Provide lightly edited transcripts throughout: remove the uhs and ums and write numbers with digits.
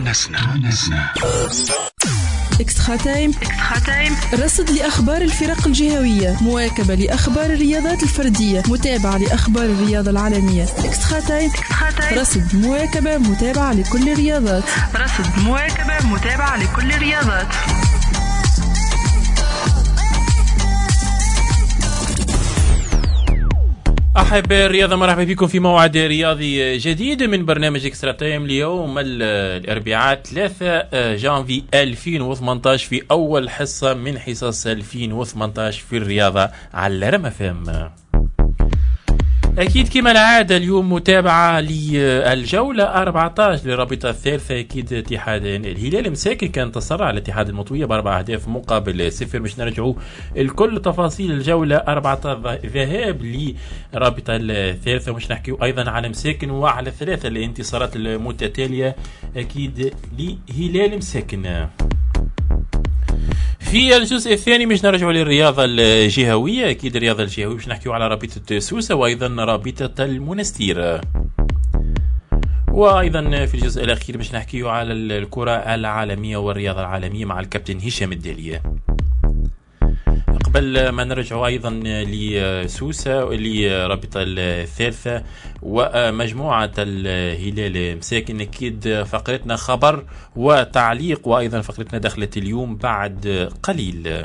تونسنا. إكسترا تايم رصد لأخبار الفرق الجهوية، مواكبة لأخبار الرياضات الفردية، متابعة لأخبار الرياضة العالمية. إكسترا تايم رصد مواكبة متابعة لكل الرياضات. أحب الرياضة، مرحبا بكم في موعد رياضي جديد من برنامج إكسترا تايم. اليوم الأربعاء 3 جانفي 2018 في أول حصة من حصص 2018 في الرياضة على رم FM. أكيد كما العادة اليوم متابعة للجولة 14 للرابطة الثالثة. أكيد اتحاد الهلال مساكن كان تصرع على الاتحاد المطوية ب4 أهداف مقابل 0. مش نرجعوا الكل تفاصيل الجولة 14 ذهاب للرابطة الثالثة، مش نحكيوا أيضا على مساكن وعلى 3 الانتصارات المتتالية أكيد لهلال مساكن. في الجزء الثاني مش نرجع للرياضة الجهوية، أكيد الرياضة الجهوية مش نحكيو على رابطة سوسة وأيضا رابطة المنستير، وأيضا في الجزء الأخير مش نحكيو على الكرة العالمية والرياضة العالمية مع الكابتن هشام الدالية. قبل ما نرجع أيضا لسوسة لرابطة الثالثة ومجموعة الهلال مساكن، أكيد فقرتنا خبر وتعليق، وأيضا فقرتنا دخلت اليوم بعد قليل.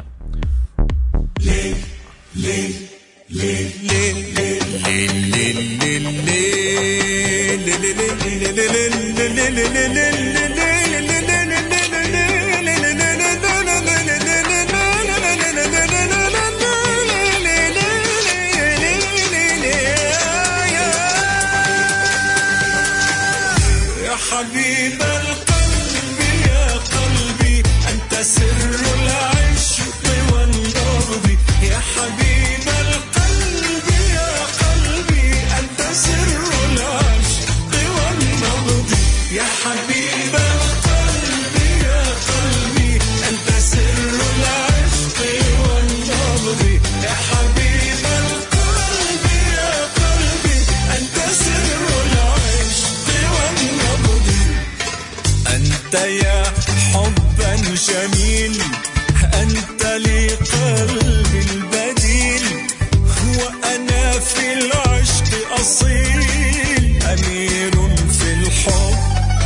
حبيب القلب يا قلبي أنت سر العشق والنبض، يا حبيب القلب يا قلبي أنت سر العشق والنبض، يا حبيب القلب يا قلبي أنت سر العشق والنبض، يا حبيب القلب يا قلبي أنت سر العشق والنبض. أنت يا حبا جميل أنت لي قلبي البديل، وأنا في العشق أصيل أمير في الحب،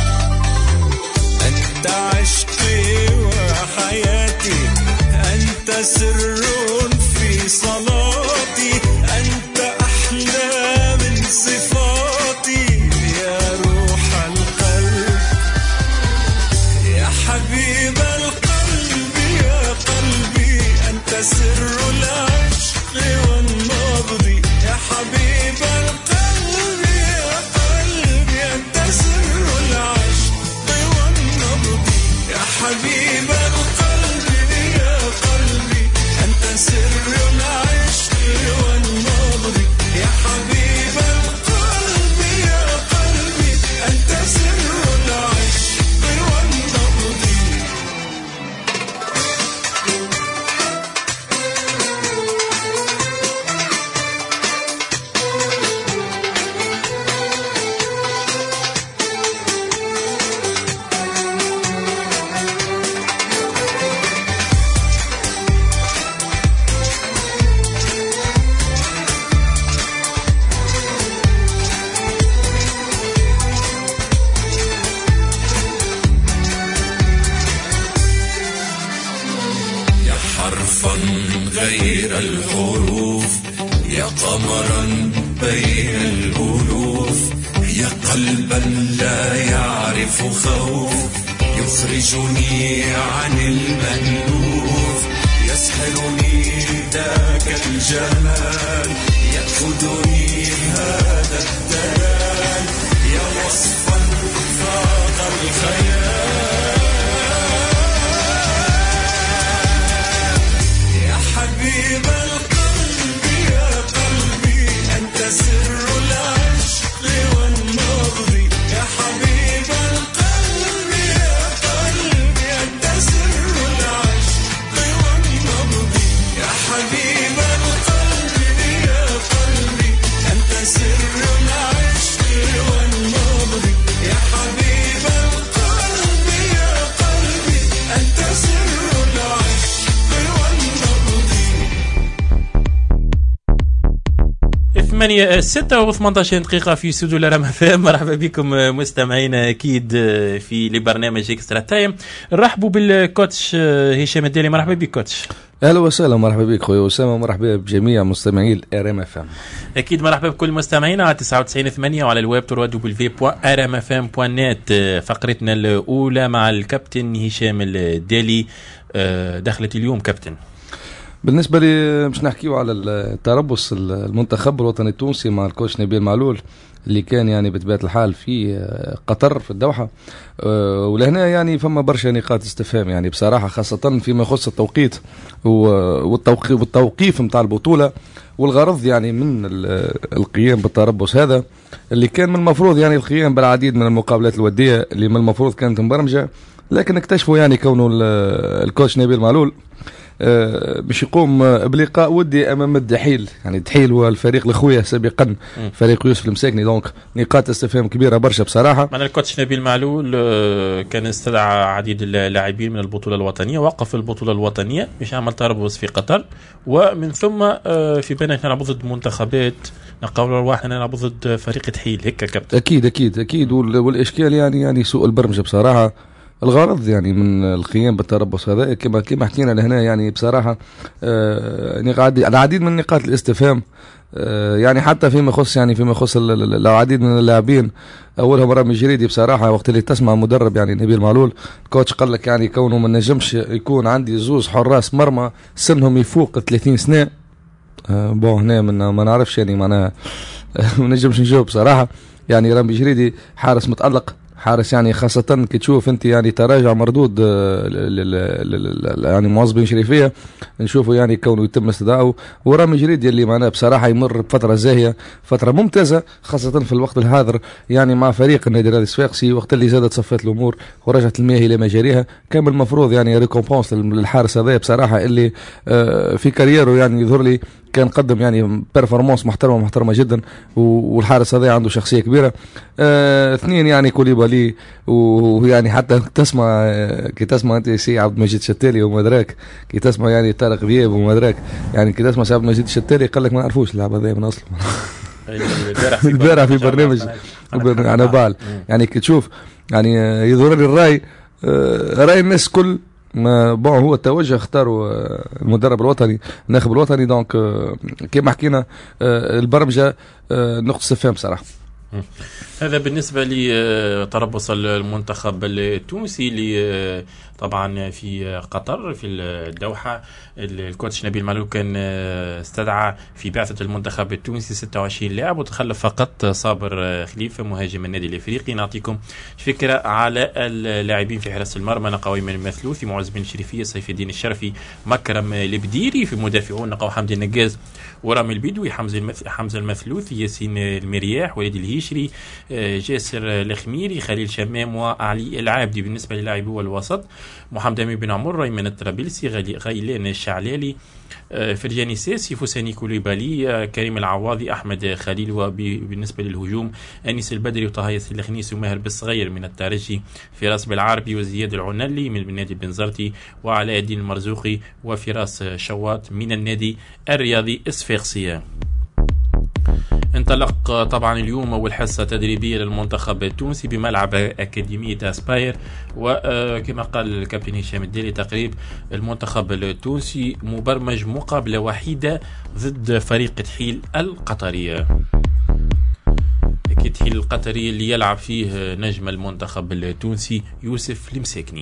أنت عشقي وحياتي أنت سر في صلاتي، أنت أحلى من صفاتي يا روح القلب، يا حبيب القلب يا قلبي أنت سر العشق والنبض، يا حبيب القلب يا قلبي أنت سر العشق والنبض، يا حبيب القلب يا قلبي أنت سر العشق والنبض، يا حبيب القلب يا قلبي أنت سر العشق والنبض. يا حرفا غير الحروف، يا قمرا بين الألوف، يا قلبا لا يعرف خوف، يخرجني عن المألوف، يسحرني ذاك الجمال، يأخذني هذا الدلال، يا وصفا فاق الخيال، يا حبيب القلب يا قلبي أنت سر العشق والنبض، يا حبيب القلب يا قلبي أنت سر العشق والنبض، يا حبيب القلب يا قلبي أنت سر العشق والنبض، 6:18 دقيقة في استوديو الرام اف ام. مرحبا بكم مستمعينا أكيد في لبرنامج إكسترا تايم. نرحبوا بالكوتش هشام الدالي. مرحبا بك كوتش. اهلا وسهلا، مرحبا بك خويا اسامه، مرحبا بجميع مستمعي الرام اف ام. اكيد مرحبا بكل مستمعينا على 99.8 وعلى الويب www.rmfm.net. فقرتنا الاولى مع الكابتن هشام الدالي. دخلت اليوم كابتن. بالنسبه لي مش نحكيو على التربص المنتخب الوطني التونسي مع الكوتش نبيل معلول اللي كان يعني بطبيعه الحال في قطر في الدوحه، ولهنا يعني فما برشا نقاط استفهام يعني بصراحه، خاصه فيما يخص التوقيت والتوقيف نتاع البطوله، والغرض يعني من القيام بالتربص هذا اللي كان من المفروض يعني القيام بالعديد من المقابلات الوديه اللي من المفروض كانت مبرمجه، لكن اكتشفوا يعني كونه الكوتش نبيل معلول باش يقوم بلقاء ودي امام الدحيل. يعني الدحيل هو الفريق الاخويه سابقا فريق يوسف المساكني، دونك نقاط استفهام كبيره برشا بصراحه. معنا الكوتش نبيل معلول كان استدعى عديد اللاعبين من البطوله الوطنيه، وقف البطوله الوطنيه باش يعمل تربص في قطر، ومن ثم في بالنا نلعب ضد منتخبات نقول واحد نلعب ضد فريق دحيل هيك كابتن. اكيد اكيد اكيد، والاشكال يعني سوء البرمجه بصراحه. الغرض يعني من القيام بالتربص هذا كما حكينا لهنا يعني بصراحة العديد من نقاط الاستفهام، يعني حتى فيما يخص العديد من اللاعبين. أولهم رامي جريدي بصراحة، وقت اللي تسمع مدرب يعني نبيل معلول الكوتش قال لك يعني كونه ما نجمش يكون عندي زوز حراس مرمى سنهم يفوق 30 سنة. هنا ما نعرفش يعني معناها ما نجمش نجاوب بصراحة. يعني رامي جريدي حارس متألق، حارس يعني خاصة كي تشوف انت يعني تراجع مردود يعني موظفين شريفية نشوفه يعني كونه يتم استدعائه. ورامي جريدي اللي معنا بصراحة يمر بفترة زاهية، فترة ممتازة خاصة في الوقت الحاضر يعني مع فريق النادي الرياضي الصفاقسي، وقت اللي زادت صفات الأمور ورجعت المياه إلى مجاريها، كان المفروض يعني ريكومبونس للحارس هذا بصراحة اللي في كاريره يعني يظهر لي كان قدم يعني بيرفورمانس محترمة جدا، والحارس هذا عنده شخصية كبيرة. اثنين يعني كوليبالي، ويعني حتى كي تسمع انت سي عبد المجيد الشتالي ومدراك، كي تسمع يعني طارق ذياب ومدراك، يعني كي تسمع سي عبد المجيد الشتالي قال لك ما نعرفوش اللاعب هذا من اصله. البارح في برنامج على بال يعني كي تشوف يعني يظهر لي الراي الناس كل ما هو التوجه اختاروا المدرب الوطني الناخب الوطني. دونك كما حكينا البرمجه نقطه استفهام صراحه. هذا بالنسبة لتربص المنتخب التونسي اللي طبعا في قطر في الدوحة. الكوتش نبيل معلول كان استدعى في بعثة المنتخب التونسي 26 لاعب، وتخلف فقط صابر خليفة مهاجم النادي الافريقي. نعطيكم فكرة على اللاعبين في حراسة المرمى: نقاوي من المثلوثي، معز بن شريفية، سيف الدين الشرفي، مكرم البديري. في المدافعون نقاو حمدي النجاز ورامي البدوي، حمزة المثلوثي، ياسين المرياح، وليد الهيشري، جاسر الخميري، خليل شمام، وعلي العابدي. بالنسبة للاعبي والوسط: محمد أمين بن عمر، ريمان الطرابلسي، غيلان الشعلالي، فرجاني ساسي، فوساني كوليبالي، كريم العواضي، أحمد خليل. وبالنسبة للهجوم: أنيس البدري، وطه ياسين الخنيسي، وماهر بالصغير من الترجي، فراس بالعربي، وزياد العنلي من النادي البنزرتي، وعلاء الدين المرزوقي، وفراس شواط من النادي الرياضي الصفاقسي. انطلق طبعا اليوم أول حصة تدريبية للمنتخب التونسي بملعب أكاديمية أسباير، وكما قال الكابتن هشام الدالي تقريب المنتخب التونسي مبرمج مقابلة وحيدة ضد فريق دحيل القطري. دحيل القطري اللي يلعب فيه نجم المنتخب التونسي يوسف المساكني.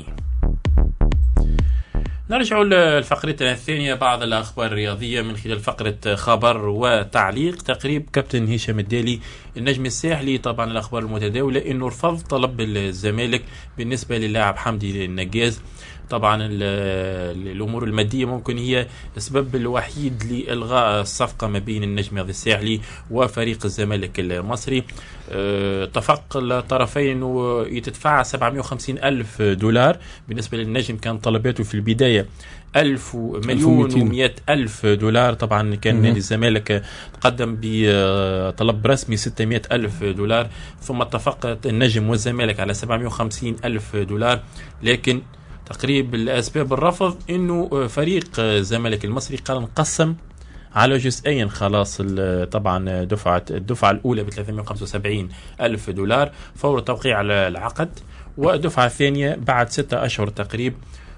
نرجع لفقرتنا الثانية، بعض الأخبار الرياضية من خلال فقرة خبر وتعليق. تقريب كابتن هشام الدالي النجم الساحلي. طبعا الأخبار المتداولة إنه رفض طلب الزمالك بالنسبة للاعب حمدي النجاز. طبعا الأمور المادية ممكن هي السبب الوحيد لإلغاء الصفقة ما بين النجم الساحلي وفريق الزمالك المصري. اتفق الطرفين أنه يتدفع 750 ألف دولار. بالنسبة للنجم كان طلباته في البداية 1,100,000 ألف دولار. طبعا كان نادي الزمالك تقدم بطلب رسمي 600 ألف دولار، ثم اتفق النجم والزمالك على 750 ألف دولار. لكن تقريب الأسباب الرفض إنه فريق الزمالك المصري قال نقسم على جزئين خلاص. طبعا الدفعة الأولى ب 375 ألف دولار فور توقيع العقد، والدفعة الثانية بعد 6 أشهر تقريبا.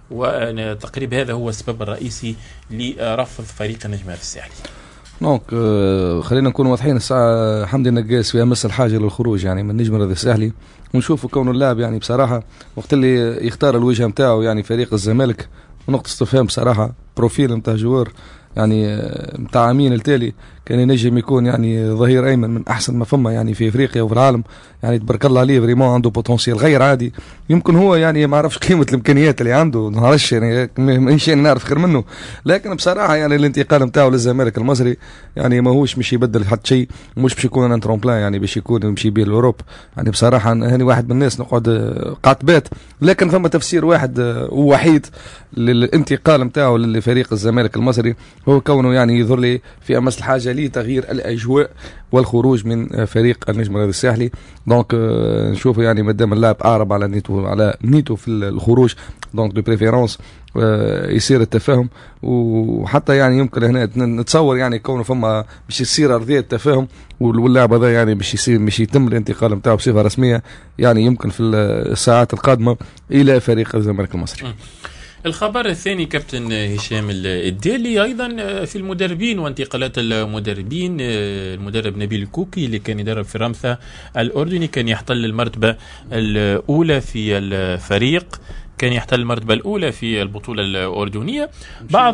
وتقريب هذا هو السبب الرئيسي لرفض فريق النجم الساحلي. دونك خلينا نكون واضحين، الساعة حمدي النقاس فيها مس الحاجة للخروج يعني من النجم الساحلي، ونشوفوا كون اللاعب يعني بصراحة وقت اللي يختار الوجهة متاعه يعني فريق الزمالك، ونقطة استفهام بصراحة بروفيل متاع جوار يعني متاع امين التالي كان ينجم يكون يعني ظهير ايمن من احسن ما فما يعني في افريقيا وفي العالم، يعني تبارك الله عليه فريمون عنده بوتنسيال غير عادي. يمكن هو يعني ما عرفش قيمه الامكانيات اللي عنده، ما نعرفش يعني مانيش يعني نعرف خير منه، لكن بصراحه يعني الانتقال نتاعو للزمالك المصري يعني ماهوش مش يبدل حتى شيء، مش باش يكون ان ترومبلان يعني باش يكون يمشي بيه لاوروب. يعني بصراحه هاني واحد من الناس نقعد قعدت بات، لكن ثم تفسير واحد ووحيد للانتقال نتاعو لفريق الزمالك المصري، هو كونه يعني يظهر لي في امس الحاجه لتغيير الاجواء والخروج من فريق النجم الساحلي. دونك نشوفوا يعني مادام اللاعب اعرب على نيته في الخروج، دونك دو بريفيرونس يصير التفاهم. وحتى يعني يمكن هنا نتصور يعني كونه فما باش يصير ارضيه التفاهم، واللاعب هذا يعني باش يتم الانتقال نتاعو بصفه رسميه يعني يمكن في الساعات القادمه الى فريق الزمالك المصري. الخبر الثاني كابتن هشام الديلي أيضا في المدربين وانتقالات المدربين. المدرب نبيل كوكي اللي كان يدرب في رمثة الأردني كان يحتل المرتبة الأولى في الفريق، كان يحتل المرتبة الأولى في البطولة الأردنية. بعض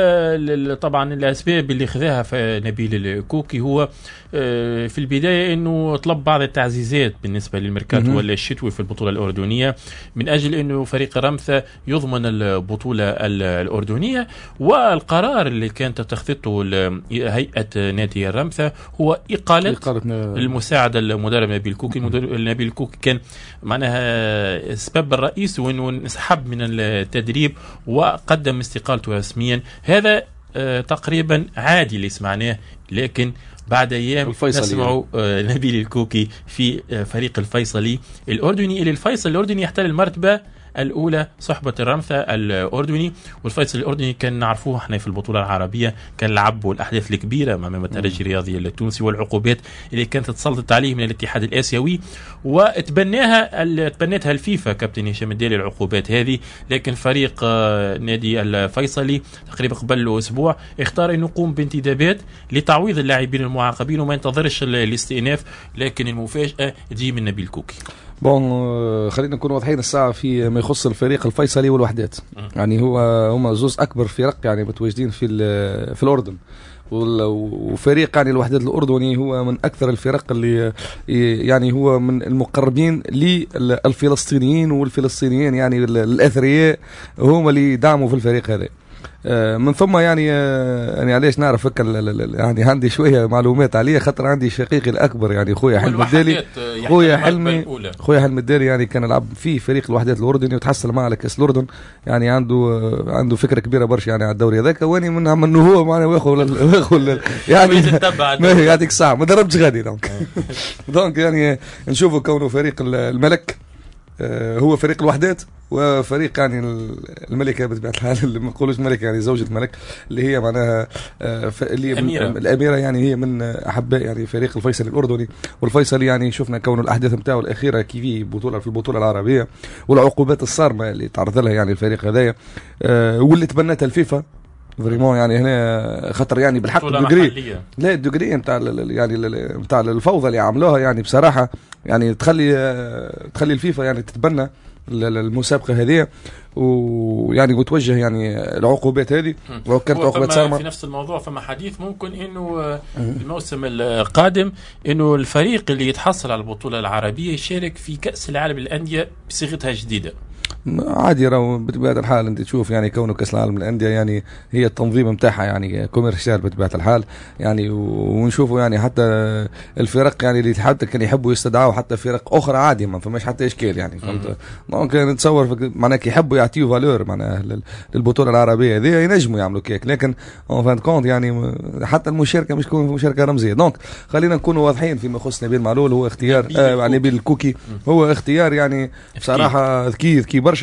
طبعا الأسباب اللي خذاها نبيل الكوكي هو في البداية أنه طلب بعض التعزيزات بالنسبة للميركاتو الشتوي في البطولة الأردنية من أجل أنه فريق رمثة يضمن البطولة الأردنية. والقرار اللي كانت تتخذه هيئة نادي رمثة هو إقالة المساعد المدرب نبيل كوكي. نبيل كوكي كان معناها السبب الرئيسي وأنه انسحب من التدريب وقدم استقالته رسميا. هذا تقريبا عادي اللي سمعناه، لكن بعد أيام نسمع نبيل الكوكي في فريق الفيصلي الأردني، اللي الفيصل الأردني يحتل المرتبة الأولى صحبة الرمثة الأردني. والفيصل الأردني كان نعرفوه احنا في البطولة العربية، كان لعبوا الأحداث الكبيرة أمام الترجي الرياضي التونسي والعقوبات اللي كانت تسلطت عليه من الاتحاد الآسيوي، وتبنتها الفيفا كابتن هشام الديلي العقوبات هذه. لكن فريق نادي الفيصلي تقريبا قبل له أسبوع اختار أن يقوم بانتدابات لتعويض اللاعبين المعاقبين وما ينتظرش الاستئناف، لكن المفاجأة تجي من نبيل كوكي. بون خلينا نكون واضحين الساعة في ما يخص الفريق الفيصلي والوحدات. يعني هما زوز أكبر فرق يعني متواجدين في الأردن، وفريق يعني الوحدات الأردني هو من أكثر الفرق اللي يعني هو من المقربين للفلسطينيين، والفلسطينيين يعني الأثرياء هم اللي دعموا في الفريق هذا. من ثم يعني علاش نعرف يعني عندي شويه معلومات عليه، خاطر عندي شقيقي الاكبر يعني خويا حلمي الدالي. خويا حلمي الدالي يعني كان يلعب في فريق الوحدات الاردني وتحصل معه على كاس الاردن، يعني عنده فكره كبيره برشا يعني على الدوري هذاك، واني من انه هو معنا واخذ يعني يعطيك الصحه ما ضربتش غادي دونك يعني نشوفوا كونه فريق الملك هو فريق الوحدات، وفريق يعني الملكة بطبيعة الحال، ما نقولوش ملكة يعني زوجة ملك اللي هي معناها اللي الأميرة، يعني هي من أحباء يعني فريق الفيصلي الأردني. والفيصلي يعني شفنا كون الأحداث نتاعو الأخيرة كيف في البطولة العربية والعقوبات الصارمة اللي تعرض لها يعني الفريق هذايا، واللي تبنتها الفيفا فريمون يعني هنا خطر يعني بالحق الدوغري، لا الدوغري نتاع يعني نتاع الفوضى اللي عملوها يعني بصراحة يعني تخلي الفيفا يعني تتبنى المسابقة هذه، ويعني وتوجه يعني العقوبات هذه، وكانت عقوبات صارمة. في نفس الموضوع فما حديث ممكن انه الموسم القادم انه الفريق اللي يتحصل على البطولة العربية يشارك في كأس العالم للأندية بصيغتها جديدة. عادي راهو بطبيعة الحال انت تشوف يعني كونه كاس العالم للأندية يعني هي التنظيم نتاعها يعني كوميرشال بطبيعة الحال يعني، ونشوفوا يعني حتى الفرق يعني اللي حتى كان يحبوا يستدعوا حتى فرق اخرى عادي ما فماش حتى اشكال يعني فهمت. دونك نتصور معناها يحبوا يعطيوا فالور معناها للبطولة العربية هذه ينجموا يعملوا كيك، لكن اون فان كونت يعني حتى المشاركة مش تكون مشاركة رمزية. دونك خلينا نكونوا واضحين فيما يخص نبيل معلول، هو اختيار نبيل الكوكي هو اختيار يعني بصراحة ذكي برشا،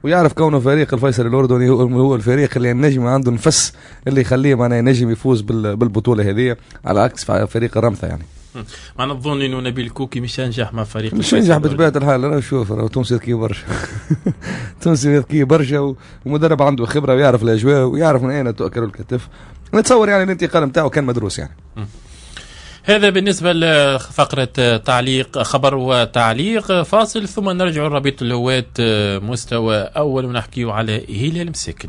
ويعرف كونه فريق الفيصل الأردني هو الفريق اللي النجم عنده نفس اللي يخليه معناه نجم يفوز بالبطولة هذه، على عكس فريق الرمثة يعني. ما نظن انه نبيل كوكي مش ينجح مع فريق، مش ينجح بطبيعة الحال. انا شوف تونسي ذكي برشا تونسي ذكي برشا ومدرب عنده خبرة ويعرف الاجواء ويعرف من اين تؤكل الكتف. نتصور يعني الانتقال نتاعو كان مدروس يعني. هذا بالنسبة لفقرة تعليق خبر وتعليق. فاصل ثم نرجع لرابطة الهواة مستوى أول ونحكيه على هلال مساكن.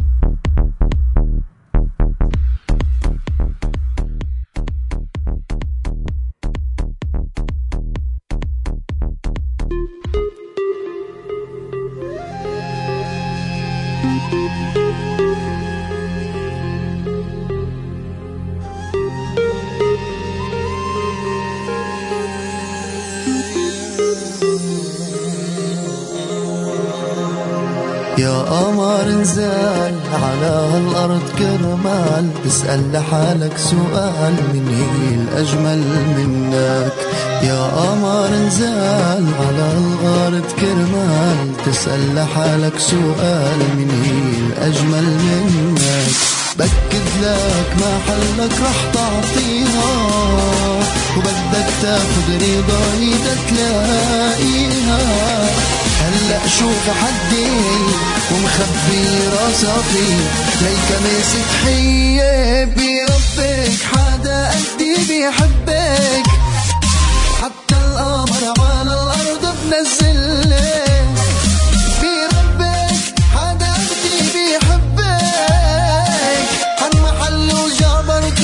يا قمر انزل على هالأرض كرمال تسأل لحالك سؤال من هي الأجمل منك. يا قمر انزل على هالأرض كرمال تسأل لحالك سؤال من هي الأجمل منك. بكد لك محلك رح تعطيها وبدك تاخد رضا ايدك تلاقيها. هلأ شوف حدي ومخبي راسي ليك ماسك حية بربك حدا قدي بيحبك. حتى القمر على الأرض بنزلك بربك حدا قدي بيحبك. عن محله جبرت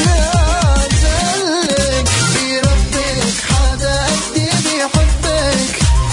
ويتنازلك بربك حدا قدي بيحبك.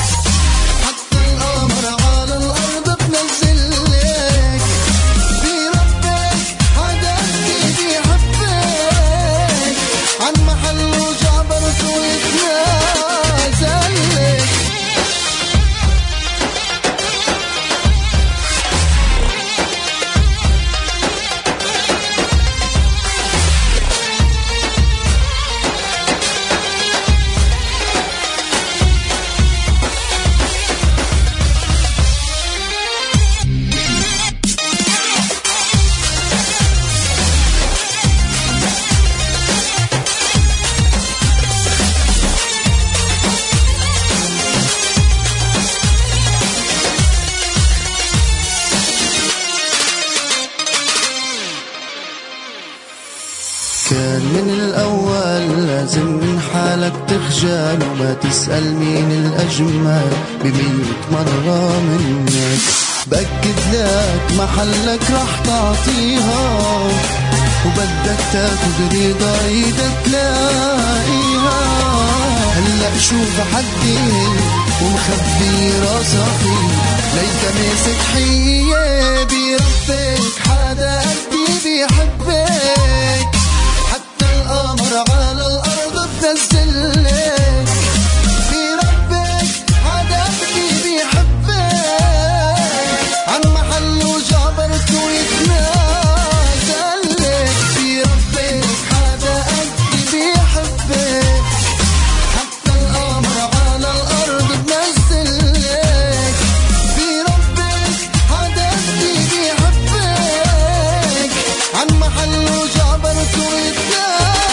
كان من الأول لازم من حالك تخجل وما تسأل مين الأجمل ب100 مرة منك. بأكد لك محلك رح تعطيها وبدك تاخد رضا ايدك تلاقيها. هلأ شوف حدي ومخبي راسي ليك ماسك حية بربك حدا قدي بيحبك. القمر على الأرض بنزلك بربك حدا قدي بيحبك. عن محله جبرت ويتنازلك بربك حدا قدي بيحبك. حتى القمر على الأرض بنزلك بربك حدا قدي بيحبك. عن محله جبرت ويتنازلك.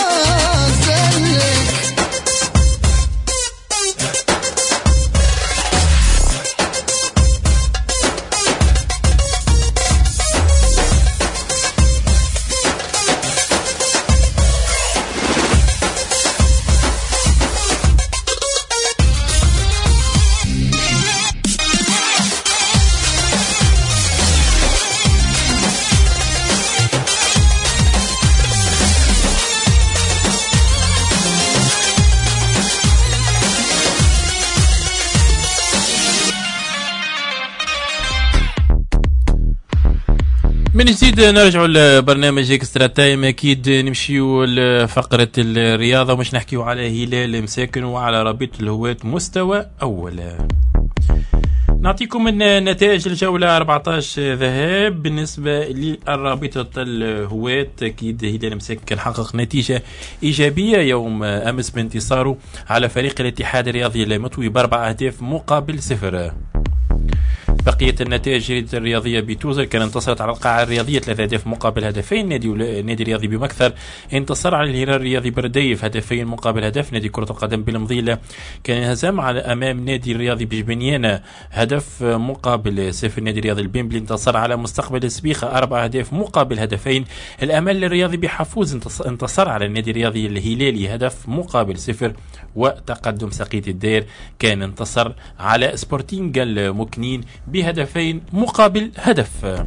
من جديد نرجع لبرنامج اكسترا تايم. اكيد نمشيو لفقره الرياضه ومش نحكيو على هلال مساكن وعلى رابطه الهواة مستوى اول. نعطيكم من نتائج الجوله 14 ذهاب بالنسبه للرابطه الهواة. اكيد هلال مساكن حقق نتيجه ايجابيه يوم امس بانتصاره على فريق الاتحاد الرياضي المطوي ب4 أهداف مقابل 0. بقية النتائج جريدة الرياضية بتوزر كان انتصرت على القاعة الرياضية 3 أهداف مقابل هدفين. نادي الرياضي بمكثر انتصر على الهلال الرياضي برديف 2 مقابل هدف. نادي كرة القدم بالمضيلة كان انهزام على أمام نادي الرياضي بجبنيانة 1 مقابل 0. نادي الرياضي البيمبلي انتصر على مستقبل السبيخة 4 أهداف مقابل هدفين. الأمل الرياضي بحفوز انتصر على النادي الرياضي الهلالي 1 مقابل 0. وتقدم سقيت الدير كان انتصر على سبورتينغ المكنين ب2 مقابل هدف.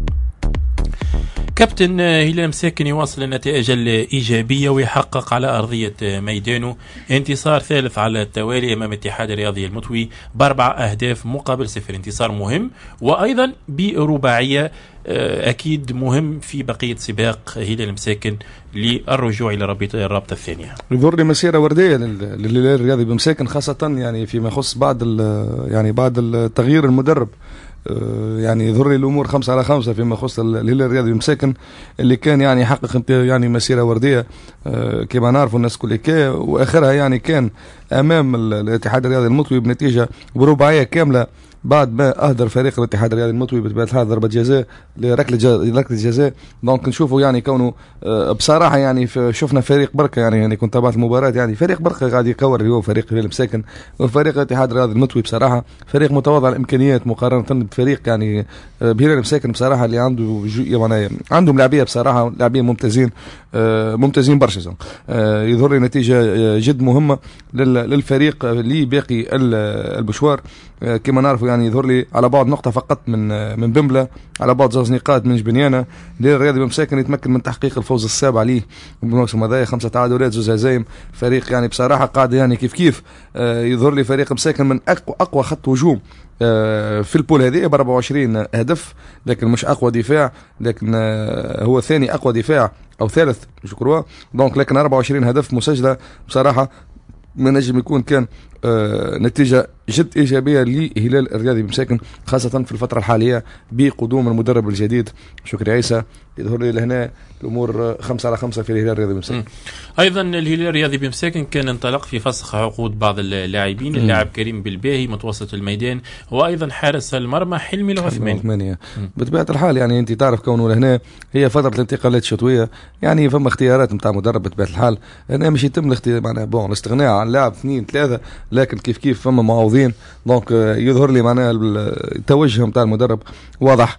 كابتن هلال مساكن يواصل النتائج الإيجابية ويحقق على أرضية ميدانه انتصار ثالث على التوالي أمام الاتحاد الرياضي المطوي ب4 أهداف مقابل 0. انتصار مهم وأيضا برباعية أكيد مهم في بقية سباق هلال مساكن للرجوع إلى الرابطة الثانية. يظهر لي مسيرة وردية للهلال الرياضي بمساكن خاصة يعني فيما يخص بعد التغيير المدرب. يعني يظهر لي الامور 5/5 فيما يخص الهلال الرياضي بمساكن اللي كان يعني يحقق يعني مسيره ورديه كما نعرفوا الناس كل واخرها يعني كان امام الاتحاد الرياضي المطوي بنتيجه برباعيه كامله بعد ما اهدر فريق الاتحاد الرياضي المطوي بطبيعه الحال ضربه جزاء لركله جزاء. دونك نشوفوا يعني كونه بصراحه يعني شفنا فريق بركه يعني كنت تابعت المباراه يعني فريق بركه قاعد يكور اليوم فريق الهلال مساكن وفريق الاتحاد الرياضي المطوي بصراحه فريق متواضع الامكانيات مقارنه بفريق يعني بهلال مساكن بصراحه اللي عنده يعني عندهم لاعبيه بصراحه لاعبين ممتازين برشا. يظهر لي نتيجه جد مهمه للفريق لباقي المشوار كما نعرفوا يعني يظهر لي على بعد نقطة فقط من بمبلة على بعد 2 نقاط من جبنيانة. الرياضي بمساكن يتمكن من تحقيق الفوز السابع ليه بالموسم هذا 5 تعادلات 2 هزايم. فريق يعني بصراحة قاعد يعني كيف يظهر لي فريق مساكن من أقوى خط هجوم في البول هذه ب 24 هدف لكن مش أقوى دفاع لكن هو ثاني أقوى دفاع أو ثالث شكرا. دونك لكن 24 هدف مسجلة بصراحة ما نجم يكون كان نتيجة جد إيجابية لهلال الرياضي بمساكن خاصة في الفترة الحالية بقدوم المدرب الجديد شكري عيسى. يظهر لي لهنا الأمور 5/5 في الهلال الرياضي بمساكن. أيضا الهلال الرياضي بمساكن كان انطلق في فسخ عقود بعض اللاعبين. اللاعب كريم بالباهي متوسط الميدان وأيضا حارس المرمى حلمي العثماني. بطبيعة الحال يعني أنت تعرف كونه لهنا هي فترة الانتقالات الشتوية يعني فما اختيارات نتاع مدرب بطبيعة الحال هنا مش يتم معناها الاستغناء عن لاعب 2 3 لكن كيف فما معوضين. دونك يظهر لي معناها التوجه نتاع المدرب واضح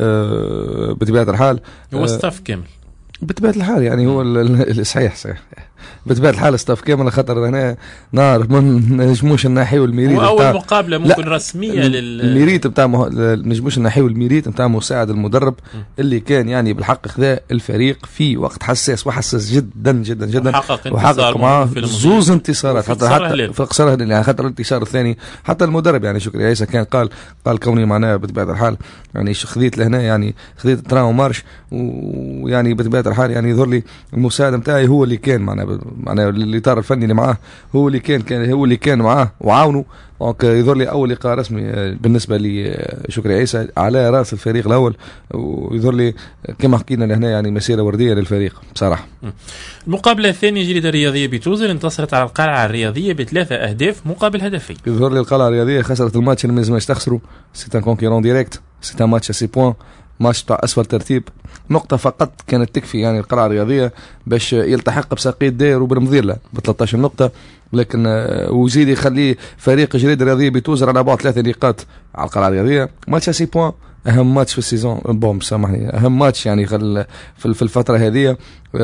بطبيعة الحال هو ستاف كامل بطبيعة الحال يعني هو صحيح بطبيعة الحال ستاف كامل خاطر هنا نعرف ما نجموش نحيو الميريت أول مقابلة ممكن رسمية الميريت نتاع نجموش نحيو الميريت نتاع مساعد المدرب اللي كان يعني بالحق خذا الفريق في وقت حساس جدا جدا جدا وحقق معاه 2 انتصارات حتى في القصر يعني حتى الانتصار الثاني حتى المدرب يعني شكري عيسى كان قال كوني معناه بطبيعة الحال يعني خذيت لهنا يعني خذيت تراو مارش ويعني بطبيعة الحال يعني يظهر لي المساعد نتاعي هو اللي كان معناه الاطار الفني اللي معاه هو اللي كان معاه وعاونه. دونك يظهر لي اول لقاء رسمي بالنسبه لي شكري عيسى على راس الفريق الاول ويظهر لي كما حكينا لهنا يعني مسيره ورديه للفريق بصراحه. المقابله الثانيه جريده الرياضيه بتوزر انتصرت على القلعه الرياضيه ب3 أهداف مقابل هدفين. يظهر لي القلعه الرياضيه خسرت الماتش اللي ما لازمش تخسروا سي ان كونكيرون ديريكت سي ان ماتش ا 6 بوين ماتش تاع اسفل ترتيب نقطة فقط كانت تكفي يعني القلعة الرياضية باش يلتحق بساقيت داير وبرمضيلة ب13 نقطة لكن وزيد يخليه فريق جريدة الرياضية بتوزر على بعد 3 نقاط على القلعة الرياضية. ماتش 6 بوين أهم ماتش في السيزون سامحني أهم ماتش يعني في الفترة هذه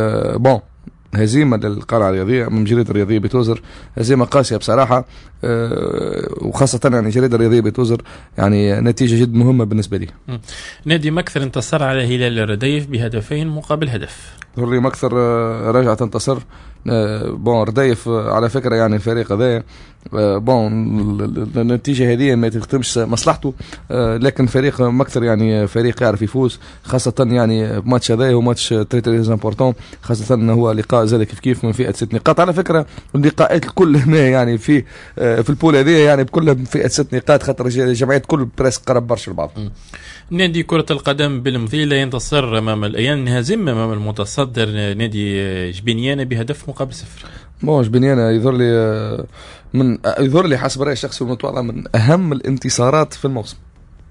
هزيمة للقلعة الرياضية من جريدة الرياضية بتوزر هزيمة قاسية بصراحة وخاصة يعني جريدة الرياضية بتوزر يعني نتيجة جد مهمة بالنسبة لي. نادي مكثر انتصر على هلال الرديف ب2 مقابل هدف. هوري مكثر رجعت انتصر رديف على فكرة يعني الفريق هذا النتيجة هذه ما تخدمش مصلحته لكن فريق مكثر يعني فريق يعرف يفوز خاصة يعني ماتش هذا هو ماتش تري امبورطون خاصة انه هو لقاء زاد كيف من فئة 6 نقاط. على فكرة اللقاءات الكل هنا يعني في البول هذه يعني بكل فئة 6 نقاط خاطر جمعية كل بريس قرب برشا لبعض. نادي كرة القدم بالمضيلة ينتصر ينهزم امام المتصدر نادي جبنيانة بهدف مقابل 0. جبنيانة يظهر لي حسب رأيي الشخصي والمتواضع من أهم الانتصارات في الموسم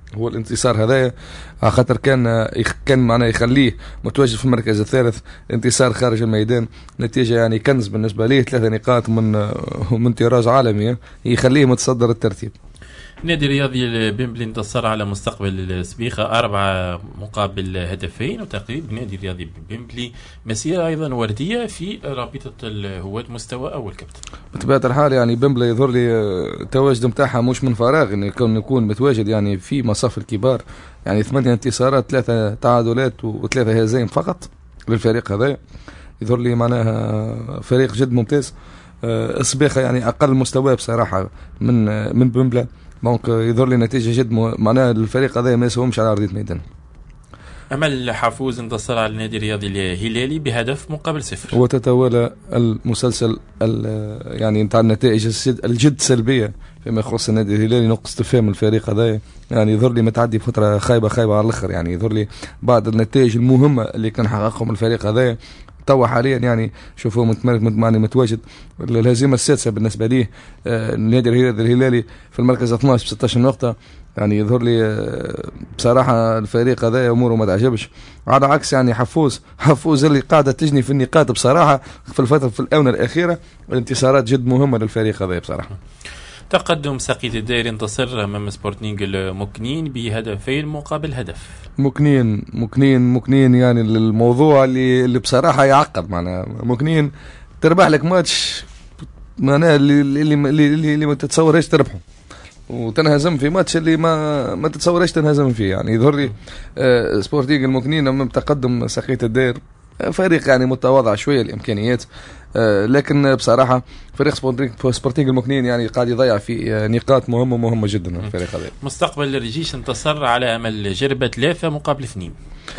هو الانتصار هذايا، خاطر كان معناه يخليه متواجد في المركز الثالث. انتصار خارج الميدان، نتيجة يعني كنز بالنسبة ليه، 3 نقاط من طراز عالمي يخليه متصدر الترتيب. نادي الرياضي بيمبلي انتصر على مستقبل السبيخة 4 مقابل هدفين، وتقريبا نادي الرياضي بيمبلي مسيرة أيضا وردية في رابطة الهواة مستوى أول كابتن. بطبيعة الحال يعني بيمبلي يظهر لي التواجد نتاعها مش من فراغ، انه يكون متواجد يعني في مصاف الكبار، يعني 8 انتصارات 3 تعادلات و3 هزائم فقط للفريق هذا. يظهر لي معناها فريق جد ممتاز. السبيخة يعني أقل مستوى بصراحة من بيمبلا، دونك يظهر لي نتيجة جد معناها الفريق هذا ما يساهمش على أرضية الميدان. أمل حافوز انتصر على النادي الرياضي الهلالي بهدف مقابل 0. وتتوالى المسلسل يعني نتاع النتائج الجد سلبية فيما يخص النادي الهلالي، نقص استفهام الفريق هذا. يعني يظهر لي متعدي فترة خايبة على الآخر. يعني يظهر لي بعض النتائج المهمة اللي كان حققهم الفريق هذا توا حاليا يعني شوفوا متواجد. الهزيمة السادسة بالنسبة ليه، النادي الهلالي في المركز 12 ب 16 نقطة. يعني يظهر لي بصراحة الفريق هذا أموره ما تعجبش، على عكس يعني حفوز اللي قاعدة تجني في النقاط بصراحة في الآونة الأخيرة. الانتصارات جد مهمة للفريق هذا بصراحة. تقدم ساقية الدائري انتصر امام سبورتينغ المكنين بهدفين مقابل هدف. مكنين يعني الموضوع اللي بصراحة يعقد. معناها مكنين تربح لك ماتش معناها اللي ما تتصورش تربحه، وتنهزم في ماتش اللي ما تتصورش تنهزم فيه. يعني يظهر لي سبورتينغ المكنين امام تقدم ساقية الدائري فريق يعني متواضع شوية الإمكانيات، لكن بصراحة فريق سبورتينغ المكنين يعني قاعد يضيع في نقاط مهمة جدا الفريق هذا. مستقبل الرجيش انتصر على أمل جربة 3 مقابل 2.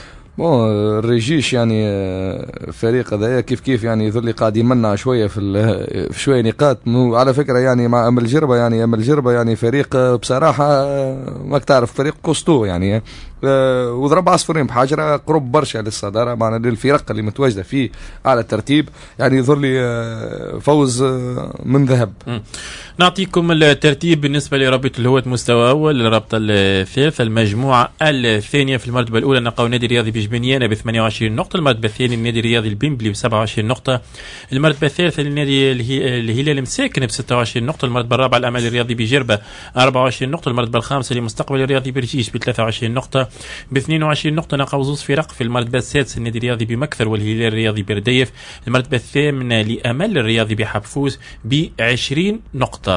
الرجيش يعني فريق هذا كيف يعني يظل قاعد يمنع شويه في شويه نقاط. على فكره يعني مع امل جربه يعني فريق بصراحه ما تعرف فريق كوستو يعني، وضرب عصفورين بحجره قرب برشا للصداره مع الفرق اللي متواجده فيه على الترتيب. يعني يظهر لي فوز من ذهب. نعطيكم الترتيب بالنسبه لرابطه الهواة مستوى اول، الرابطه الثالثه المجموعه الثانيه. في المرتبه الاولى نلقاو النادي الرياضي بجبنيانه ب 28 نقطه، المرتبه الثانيه النادي الرياضي البيمبلي ب 27 نقطه، المرتبه الثالثه للنادي الهلال مساكن ب 26 نقطه، المرتبه الرابعه الامل الرياضي بجربه 24 نقطه، المرتبه الخامسه لمستقبل الرياضي برجيش ب 23 نقطه، ب 22 نقطه نلقاو زوز فرق. في المرتبه السادسه النادي الرياضي بمكثر والهلال الرياضي برديف، المرتبه الثامنه لامل الرياضي بحبفوز ب 20 نقطه.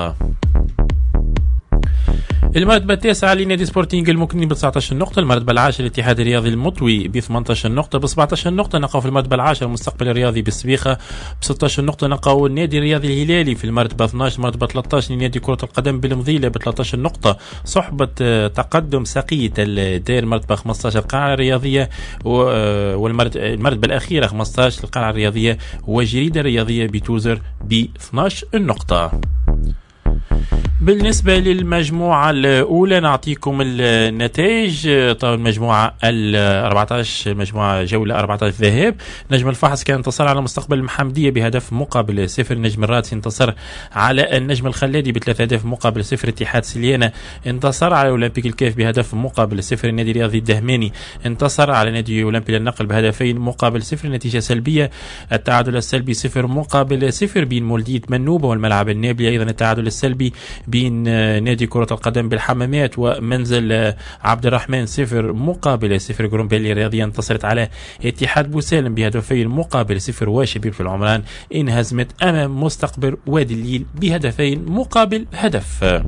المرتبة التاسعة لنادي سبورتينغ المكنين ب 19 نقطة، المرتبة العاشرة الاتحاد الرياضي المطوي ب 18 نقطة، ب 17 نقطة نلقاو في المرتبة العاشرة المستقبل الرياضي بالسبيخة، ب 16 نقطة نلقاو النادي الرياضي الهلالي في المرتبة 12، المرتبة 13 لنادي كرة القدم بالمضيلة ب 13 نقطة، صحبة تقدم ساقية الدائر المرتبة 15 القلعة الرياضية، والمرتبة الأخيرة 15 القلعة الرياضية وجريدة الرياضية بتوزر ب 12 نقطة. بالنسبة للمجموعة الأولى نعطيكم النتائج. طبعا المجموعة 14 مجموعة جولة 14 ذهاب، نجم الفحص كان انتصر على مستقبل المحمدية بهدف مقابل 0، نجم الراتسي انتصر على النجم الخلادي ب3 أهداف مقابل 0، اتحاد سليانة انتصر على أولمبيك الكيف بهدف مقابل 0، النادي الرياضي الدهماني انتصر على نادي أولمبي للنقل بهدفين مقابل 0، نتيجة سلبية التعادل السلبي 0 مقابل 0 بين مولدية منوبة والملعب النابلي، أيضا التعادل السلبي بين نادي كرة القدم بالحمامات ومنزل عبد الرحمن 0 مقابل 0، جرومبيلي الرياضية انتصرت على اتحاد بوسالم بهدفين مقابل 0، وشبيب في العمران انهزمت أمام مستقبل وادي الليل بهدفين مقابل هدف.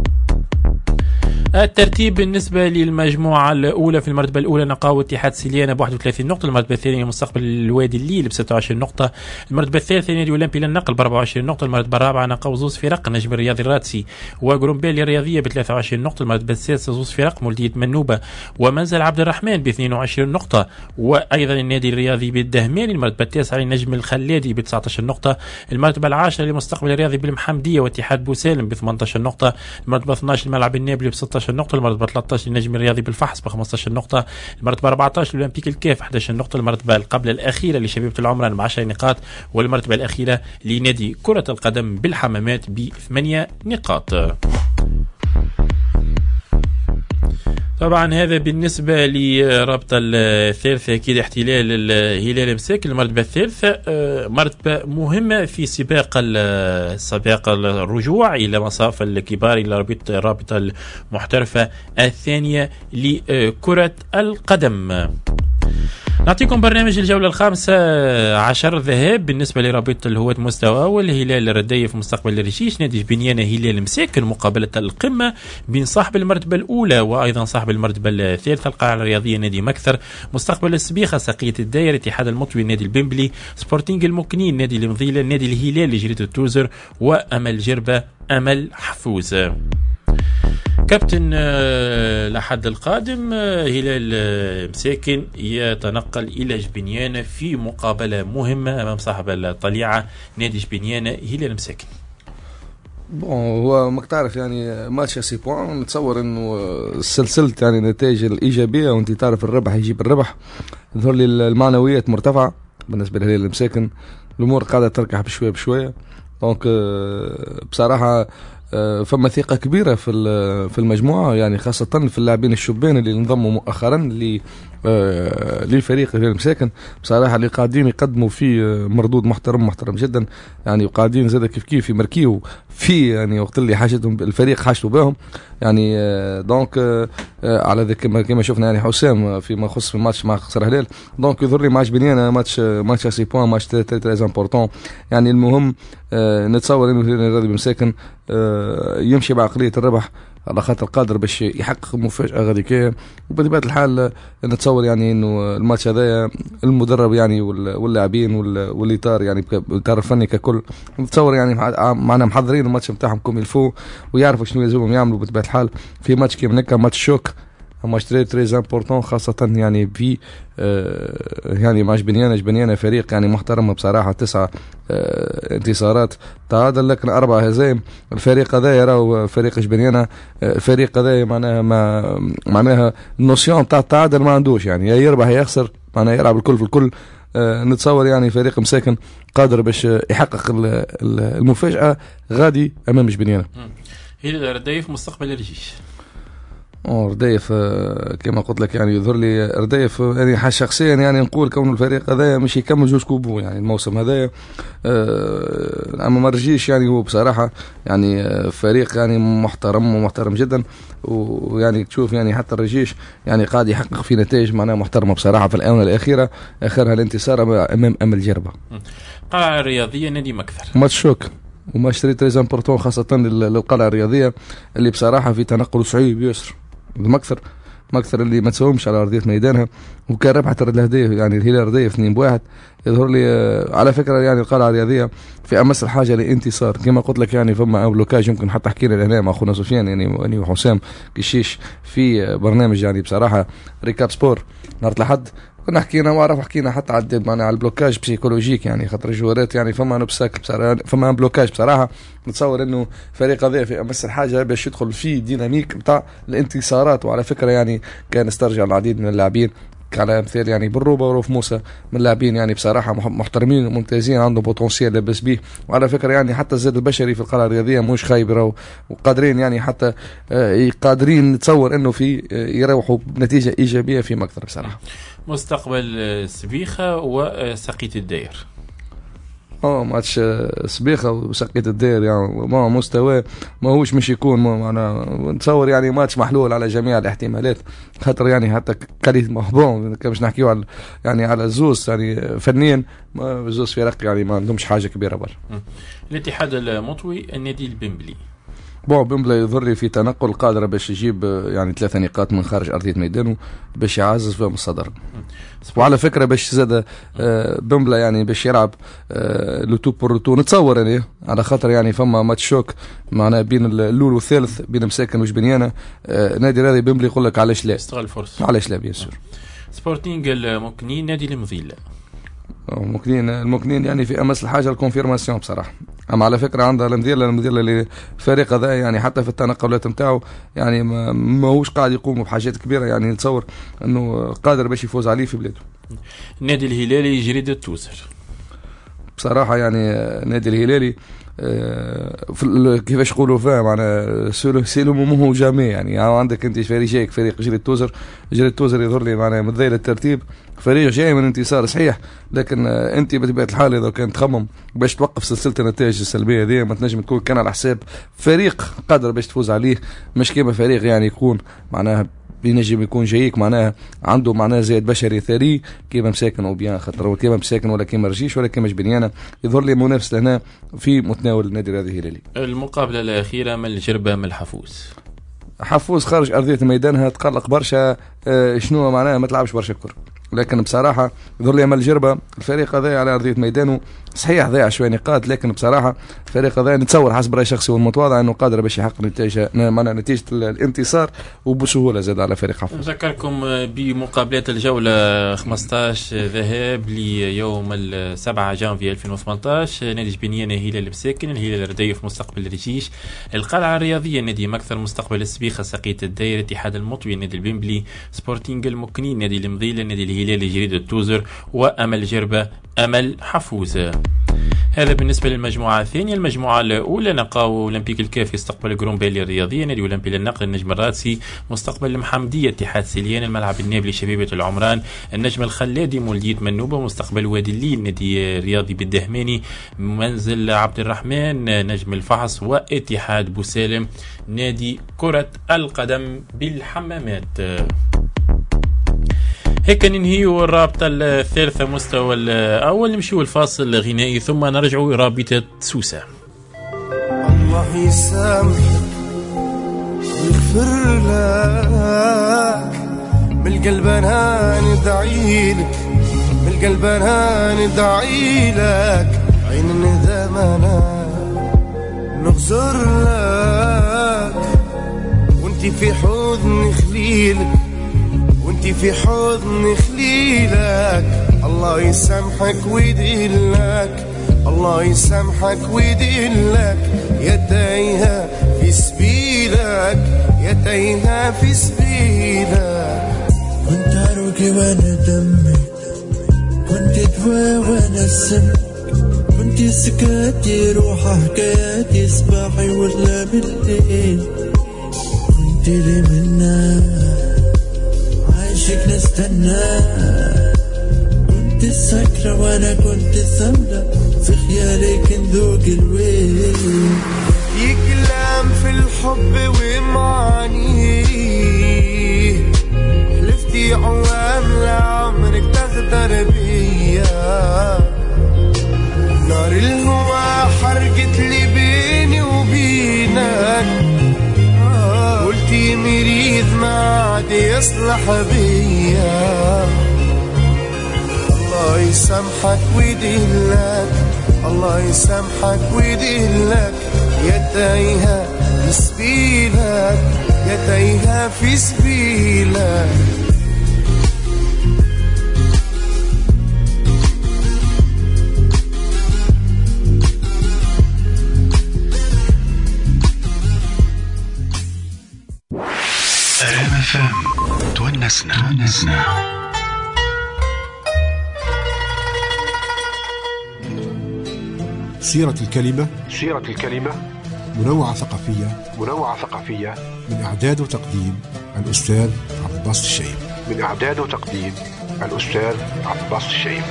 الترتيب بالنسبة للمجموعة الأولى، في المرتبة الأولى نلقاو اتحاد سليانة ب 31 نقطة، المرتبة الثانية مستقبل الوادي الليل ب 26 نقطة، المرتبة الثالثة نادي أولمبي للنقل ب 24 نقطة، المرتبة الرابعة نلقاو زوز فرق نجم الرياضي الراتسي وجرومبيلي الرياضية ب 23 نقطة، المرتبة السادسة زوز فرق مولدية منوبة ومنزل عبد الرحمن ب 22 نقطة، وأيضا النادي الرياضي بالدهماني، المرتبة التاسعة لنجم الخلادي ب 19 نقطة، المرتبة العاشرة لمستقبل الرياضي بالمحمدية واتحاد بوسالم ب 18 نقطة، المرتبة 12 الملعب النابلي ب 16 نقطة، المرتبة 13 النجم الرياضي بالفحص ب 15 نقطة، المرتبة 14 الأولمبيك الكيف 11 نقطة، المرتبة قبل الأخيرة لشبيبة العمران ب 10 نقاط، والمرتبة الأخيرة لنادي كرة القدم بالحمامات ب 8 نقاط. طبعا هذا بالنسبة لرابطة الثالثة أكيد احتلال الهلال مساك المرتبة الثالثة، مرتبة مهمة في سباق الرجوع إلى مصاف الكبار إلى رابطة المحترفة الثانية لكرة القدم. نعطيكم برنامج الجولة الخامسة عشر ذهاب بالنسبة لرابطة الهواة مستوى والهلال الرديف مستقبل الرشيش، نادي جبنيانة هلال مساكن مقابلة القمة بين صاحب المرتبة الأولى وأيضا صاحب المرتبة الثالثة القاعة الرياضية نادي مكثر، مستقبل السبيخة ساقية الداير، اتحاد المطوي نادي البمبلي، سبورتينج المكنين نادي المضيلة، نادي الهلال لجريدة التوزر، وأمل جربة أمل حفوز. كابتن الأحد القادم هلال مساكن يتنقل إلى جبنيانة في مقابلة مهمة أمام صاحب الطليعة نادي جبنيانة هلال مساكن. هو ما تعرف يعني ماتش سي بوان، نتصور انه سلسلة يعني النتائج الإيجابية، وانت تعرف الربح يجيب الربح، يظهر لي المعنويات مرتفعة بالنسبة لهلال مساكن، الأمور قاعدة تركح بشوية بشوية. دونك بصراحة فما ثقة كبيرة في المجموعة، يعني خاصة في اللاعبين الشبان اللي انضموا مؤخرا للفريق هلال مساكن، بصراحة اللي قاعدين يقدموا فيه مردود محترم جدا، يعني قاعدين زاد كيف يمركيو في يعني وقت اللي حاجتهم الفريق حاجته بهم يعني. دونك على ذلك كما شفنا يعني حسام فيما يخص في الماتش مع خسر هلال، دونك يظهر لي ماتش بنيانة ماتش سي بوان، ماتش تري امبورطون. يعني المهم نتصور انه الهلال مساكن يمشي بعقلية الربح على خاطر قادر باش يحقق مفاجأة غاديكية، وبطبيعة الحال نتصور يعني انه الماتش هذايا المدرب يعني واللاعبين والاطار يعني الاطار الفني ككل، نتصور يعني معنا محضرين الماتش نتاعهم كوم يلفو، ويعرفوا شنو لازمهم يعملوا بطبيعة الحال في ماتش كيما هكا، ماتش شوك، ماتش تري امبورطون، خاصة يعني في يعني مع جبنيانة فريق يعني محترم بصراحة، 9 انتصارات تعادل لكن 4 هزايم. الفريق هذا يراو فريق جبنيانة، الفريق هذا معناها النوسيون تاع التعادل ما عندوش، يعني يا يربح يا يخسر، معناها يلعب الكل في الكل. نتصور يعني فريق مساكن قادر باش يحقق المفاجأة غادي أمام جبنيانة. هلال رديف مستقبل الرجيش. رديف كما قلت لك يعني يظهر لي رديف يعني حاجة شخصيا يعني نقول كون الفريق هذا مش يكمل جوج كوبو يعني الموسم هذا، اما ما رجيش يعني هو بصراحة يعني فريق يعني محترم جدا، ويعني تشوف يعني حتى الرجيش يعني قاعد يحقق في نتائج معناها محترمة بصراحة في الآونة الأخيرة، آخرها الانتصار أمام أمل جربة. قاعة الرياضية نادي مكثر، ماتش شوك وماتش تري امبورطون خاصة للقلعة الرياضية اللي بصراحة في تنقل صعيب يسر. مكثر اللي ما تساومش على أرضية ميدانها، وكان ربحت الهدايا يعني الهلال رديف 2-1. يظهر لي على فكرة يعني القلعة الرياضية في أمس الحاجة لانتصار كما قلت لك، يعني فما بلوكاج يمكن حتى حكينا هنا مع أخونا سفيان يعني وحسام كشيش في برنامج يعني بصراحة ريكاب سبور نهار الأحد، كنا حكينا حتى على البلوكاج بسيكولوجيك، يعني خاطر الجوارات يعني فما نبسك فما بلوكاج بصراحه. نتصور انه فريق هذا في امس الحاجه باش يدخل في ديناميك نتاع الانتصارات، وعلى فكره يعني كان استرجع العديد من اللاعبين على امثال يعني بالروبه وروف موسى من اللاعبين يعني بصراحه محترمين وممتازين، عندهم بوتنسيال لاباس به، وعلى فكره يعني حتى الزاد البشري في القلعه الرياضيه مش خايب، وقادرين يعني حتى قادرين نتصور انه في يروحوا بنتيجه ايجابيه في مكثر بصراحه. مستقبل سبيخة وسقية الداير. ماتش سبيخة وسقية الداير يعني ما مستوى ما هوش مش يكون أنا نتصور يعني ماتش محلول على جميع الاحتمالات، خاطر يعني حتى كاليت محبون كان مش نحكيو على يعني على زوز يعني فنيا زوز فرق يعني ما عندهمش حاجة كبيرة برا. الاتحاد المطوي النادي البمبلي. بمبلا يظهر لي في تنقل قادرة باش يجيب يعني 3 نقاط من خارج أرضية ميدانه باش يعزز فيهم الصدر. وعلى فكرة باش زاد بمبلا يعني باش يلعب لوتو بورتو، نتصور يعني على خاطر يعني فما ماتش شوك معنا بين الأول والثالث بين مساكن وجبنيانة، نادي راضي بمبلا يقول لك علاش لا، استغل الفرصة علاش لا بيان سور. سبورتينج المكنين نادي المضيلة. المكنين يعني في امس الحاجه الكونفيرماسيون بصراحه، اما على فكره عندها المدير اللي الفريق هذا يعني حتى في التنقلات نتاعو يعني ما هوش قاعد يقوم بحاجات كبيره، يعني نتصور انه قادر باش يفوز عليه في بلاده. النادي الهلالي جريدة توزر. بصراحه يعني النادي الهلالي كيفاش يقولوا فيها معناها سيلو مومو جامي يعني عندك انت فريق جايك فريق جريت توزر يظهر لي معناها متذيل الترتيب فريق جاي من انتصار صحيح لكن انت بطبيعه الحال اذا كنت تخمم باش توقف سلسله النتائج السلبيه هذه ما تنجم تكون كان على حساب فريق قادر باش تفوز عليه مش كيما فريق يعني يكون معناها بينجم يكون جايك معناها عنده معناها زائد بشري ثري كيما مساكن او بيان خاطر كيما مساكن ولا كيما رجيش ولا كيما جبنيانه يظهر لي منافس لهنا في متناول النادي الرياضي الهلالي. المقابله الاخيره من الجربه من الحفوز. حفوز خارج ارضيه ميدانها تقلق برشا شنو معناها ما تلعبش برشا كره لكن بصراحه يظهر لي عمل جربه الفريق هذا على ارضيه ميدانه صحيح ضيع شويه نقاط لكن بصراحه الفريق هذا نتصور حسب رايي شخصي والمتواضع انه قادر باش يحقق نتيجه الانتصار وبسهوله زاد على فريق حفوز. نذكركم بمقابلات الجوله 15 ذهاب ليوم 7 جانفي 2018 نادي جبنيانه هلال بساكن الهلال الرديف مستقبل الرجيش القلعه الرياضيه نادي مكثر مستقبل السبيخه سقية الداير اتحاد المطوي نادي البنبلي سبورتينغ المكنين نادي المضيله نادي الهلال جريده التوزر وامل جربه امل حفوز. هذا بالنسبة للمجموعة الثانية. المجموعة الأولى نلقاو أولمبيك الكاف يستقبل جرومبيلي الرياضية نادي أولمبي للنقل النجم الراسي مستقبل المحمدية اتحاد سليان الملعب النابلي شبيبة العمران النجم الخلادي مولدية منوبة مستقبل وادي الليل نادي رياضي بالدهماني منزل عبد الرحمن نجم الفحص واتحاد بوسالم نادي كرة القدم بالحمامات. هيك ننهيو الرابطة الثالثة مستوى الأول نمشيو الفاصل الغنائي ثم نرجعوا رابطة سوسة. الله يسامحك ويغفر لك من القلب أنا ندعيلك من القلب أنا ندعيلك عين الندم أنا نغزر لك وانتي في حضن خليلك وانتي في حضن خليلك الله يسامحك ويدلك الله يسامحك ويدلك يا تايهة في سبيلك يا تايهة في سبيلك كنت عروقي وانا دمي كنت دواء وانا السم كنت سكاتي روح حكاياتي صباحي ولا بالليل كنت لي منا عايشك نستنى كنت السكرة وانا كنت الثمرة في خيالك ندوق الويل يكلام في الحب ومعانيه حلفتي عوام لعمرك تغدر بيا نار الهوى حرقت لي بيني وبينك قلتي مريض ما عاد يصلح بيا الله يسامحك ويدلك الله يسامحك ويدلك يا تايهة في سبيلك يا تايهة في سبيلك RMFM تونسنا سيرة الكلمة منوعة ثقافية من إعداد وتقديم الأستاذ عبد الباسط الشيب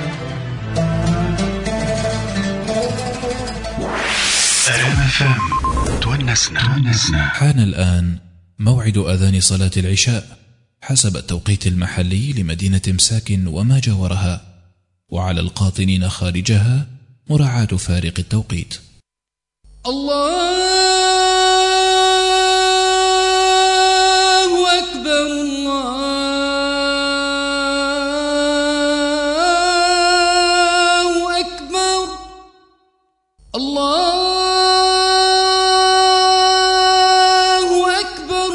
RMFM تونسنا. حان الآن موعد أذان صلاة العشاء حسب التوقيت المحلي لمدينة مساكن وما جاورها وعلى القاطنين خارجها مراعاة فارق التوقيت. الله أكبر الله أكبر الله أكبر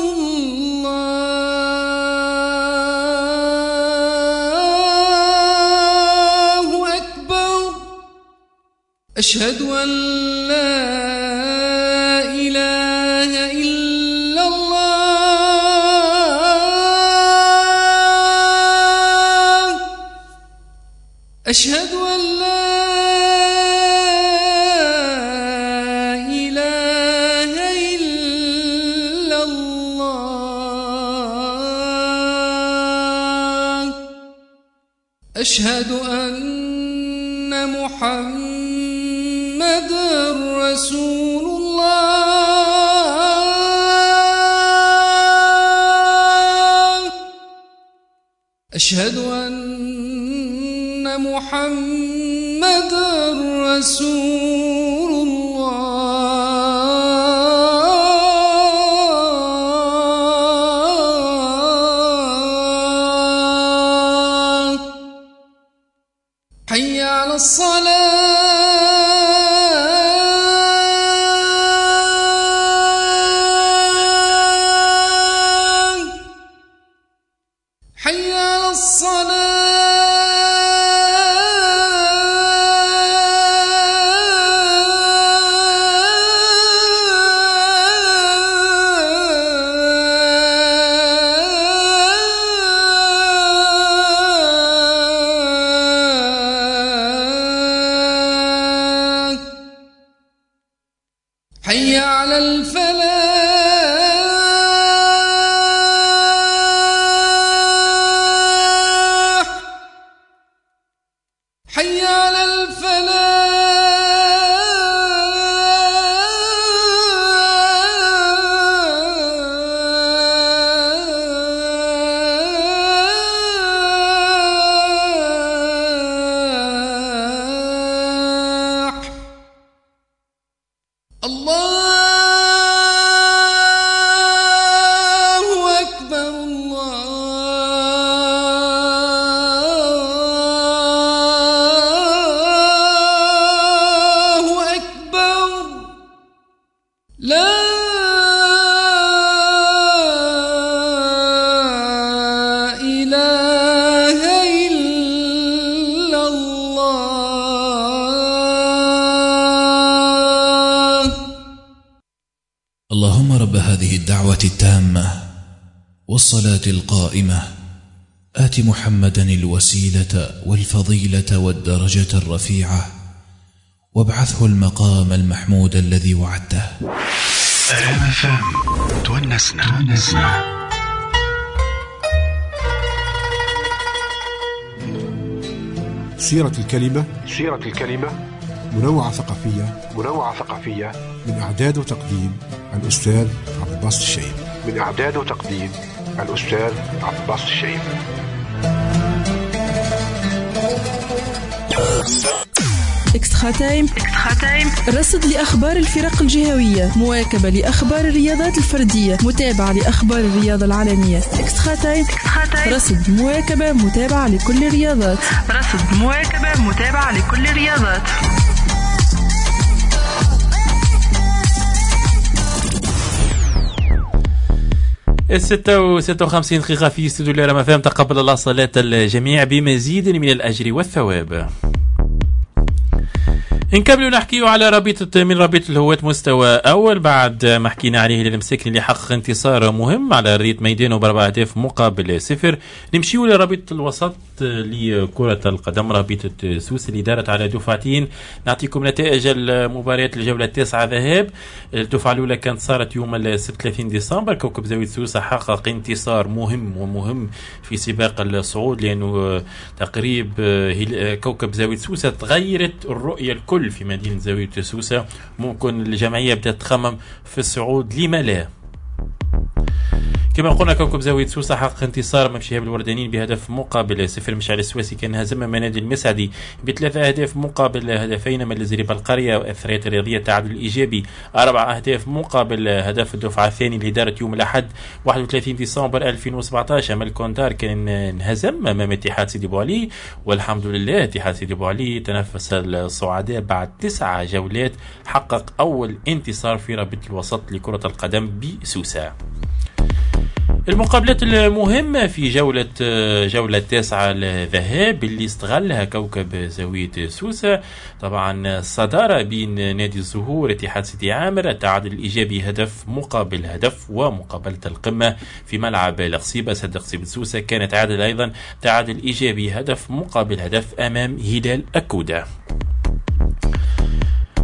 الله أكبر أشهد أن لا إله إلا الله أشهد أن لا أشهد أن محمد رسول الله أشهد أن محمد رسول الله حي على الصلاة حي على الصلاة حي على الفلاح حي على الفلاح الله أكبر الله أكبر لا إله إلا الله اللهم رب هذه الدعوة التامة والصلاة القائمة آت محمدا الوسيلة والفضيلة والدرجة الرفيعة وابعثه المقام المحمود الذي وعدته. RMFM تونسنا. سيرة الكلمة منوعة ثقافية من إعداد وتقديم الأستاذ عبد الباسط الشيب إكسترا تايم رصد لأخبار الفرق الجهوية، مواكبة لأخبار الرياضات الفردية، متابعة لأخبار الرياضة العالمية. إكسترا تايم رصد مواكبة متابعة لكل الرياضات. الستة 56 دقيقة في استوديو الRMFM. تقبل الله صلاة الجميع بمزيد من الأجر والثواب. نكمل نحكي على رابطة من رابطة الهواة مستوى أول بعد ما حكينا عليه للمساكن اللي حقق انتصار مهم على ريت ميدانه ب4 أهداف مقابل 0. نمشيو لرابطة الوسط لكرة القدم، رابطة سوسة اللي دارت على دفعتين. نعطيكم نتائج المباريات الجولة التاسعة ذهاب. الدفعة الأولى كانت صارت يوم 36 ديسمبر. كوكب زاوية سوسة حقق انتصار مهم في سباق الصعود، لأنه تقريب كوكب زاوية سوسة تغيرت الرؤية الكل في مدينة زاوية سوسة. ممكن الجمعية بدأت تخمم في الصعود، لما لا؟ كما قلنا كوكب زاوية سوسة حقق انتصار مع شهاب الوردانيين بهدف مقابل 0. مشعل السواسي كان هزم منادي المسعدي ب3 أهداف مقابل هدفين. من الزريبة القرية والأثريات الرياضية تعادل إيجابي 4 أهداف مقابل هدف. الدفعة الثانية اللي دارت يوم الأحد 31 ديسمبر 2017 أمل كونتار كان انهزم أمام اتحاد سيدي بوعلي، والحمد لله اتحاد سيدي بوعلي تنافس الصعداء بعد 9 جولات، حقق أول انتصار في رابطة الوسط لكرة القدم بسوسة. المقابلات المهمة في جولة 9 الذهاب اللي استغلها كوكب زاوية سوسة، طبعا الصدارة بين نادي الزهور اتحاد سيدي عامر، التعادل الإيجابي هدف مقابل هدف، ومقابلة القمة في ملعب القصيبة صدق قصيبة سوسة كانت عادل أيضا تعادل إيجابي هدف مقابل هدف أمام هلال أكودة.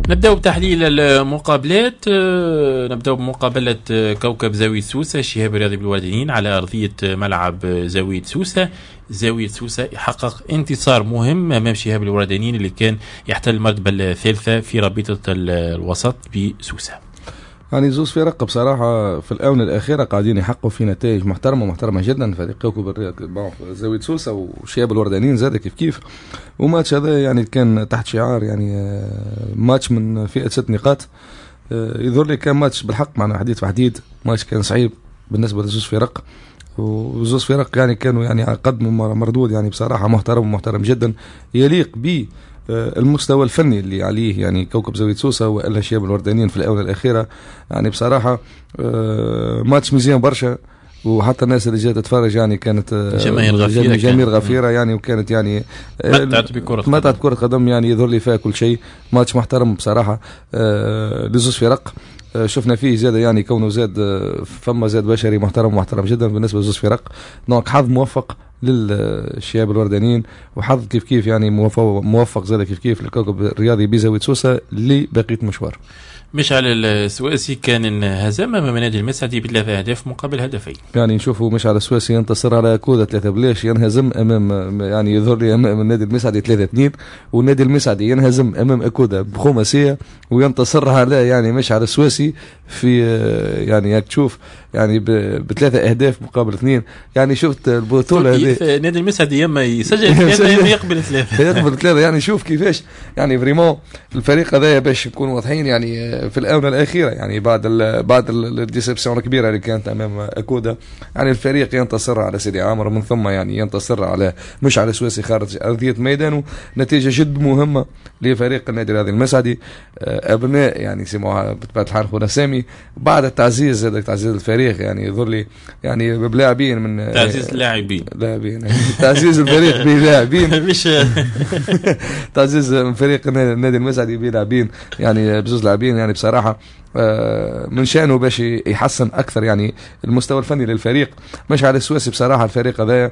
نبدأ بتحليل المقابلات. نبدأ بمقابلة كوكب زاوية سوسة الشهاب الرياضي بالورديين على أرضية ملعب زاوية سوسة. زاوية سوسة يحقق انتصار مهم أمام شهاب الورديين اللي كان يحتل المرتبة الثالثة في رابطة الوسط بسوسة. يعني زوز فرق بصراحة في الآونة الأخيرة قاعدين يحققوا في نتائج محترمة جدا. فريق كوكب الرياض زاوية سوسة وشياب الوردانيين زاد كيف وماتش هذا يعني كان تحت شعار يعني ماتش من فئة 6 نقاط. يظهر لي كان ماتش بالحق معنا حديد ماتش كان صعيب بالنسبة لزوز فرق، وزوز فرق يعني كانوا يعني قدموا مردود يعني بصراحة محترم جدا يليق به المستوى الفني اللي عليه يعني كوكب زاوية سوسة وإلا شياب الوردانيين في الآونة الأخيرة. يعني بصراحة ماتش مزيان برشا، وحتى الناس اللي جات تتفرج يعني كانت جماهير غفيرة يعني، وكانت يعني متعت كرة قدم يعني يظهر لي فيها كل شيء. ماتش محترم بصراحة لزوز فرق. شفنا فيه زاد يعني كونه زاد فما زاد بشري محترم جدا بالنسبة لزوز فرق. دونك حظ موفق للشياب الوردانيين، وحظ كيف يعني موفق زاد كيف للكوكب الرياضي بزاوية سوسة لبقية مشوار. مشعل السواسي كان هزم امام نادي المسعدي ب3 أهداف مقابل هدفين. يعني نشوفوا مشعل السواسي ينتصر على كودا 3 بلاش، ينهزم امام يعني يظهر لي امام النادي المسعدي 3-2، والنادي المسعدي ينهزم امام اكودا بخماسيه وينتصر على يعني مشعل السواسي في يعني تشوف يعني ب3 أهداف مقابل 2. يعني شفت البطوله هذه نادي المسعدي يما يسجل 3 يما يقبل 3 يعني شوف كيفاش يعني فريمون الفريق هذا باش نكون واضحين يعني في الآونة الأخيرة يعني بعد الديسبسيون الكبيرة اللي كانت أمام أكودا، يعني الفريق ينتصر على سيدي عامر ومن ثم يعني ينتصر على مشعل السواسي خارج أرضية ميدان، ونتيجة جد مهمة لفريق النادي الرياضي المسعدي. أبناء يعني سموها بطبيعة الحال خونا سامي بعد التعزيز الفريق يعني يظهر لي يعني بلاعبين من تعزيز اللاعبين تعزيز الفريق بلاعبين مش تعزيز فريق النادي المسعدي بلاعبين يعني بزوز لاعبين يعني بصراحة من شأنه باش يحسن أكثر يعني المستوى الفني للفريق. مش على السواسي بصراحة الفريق هذا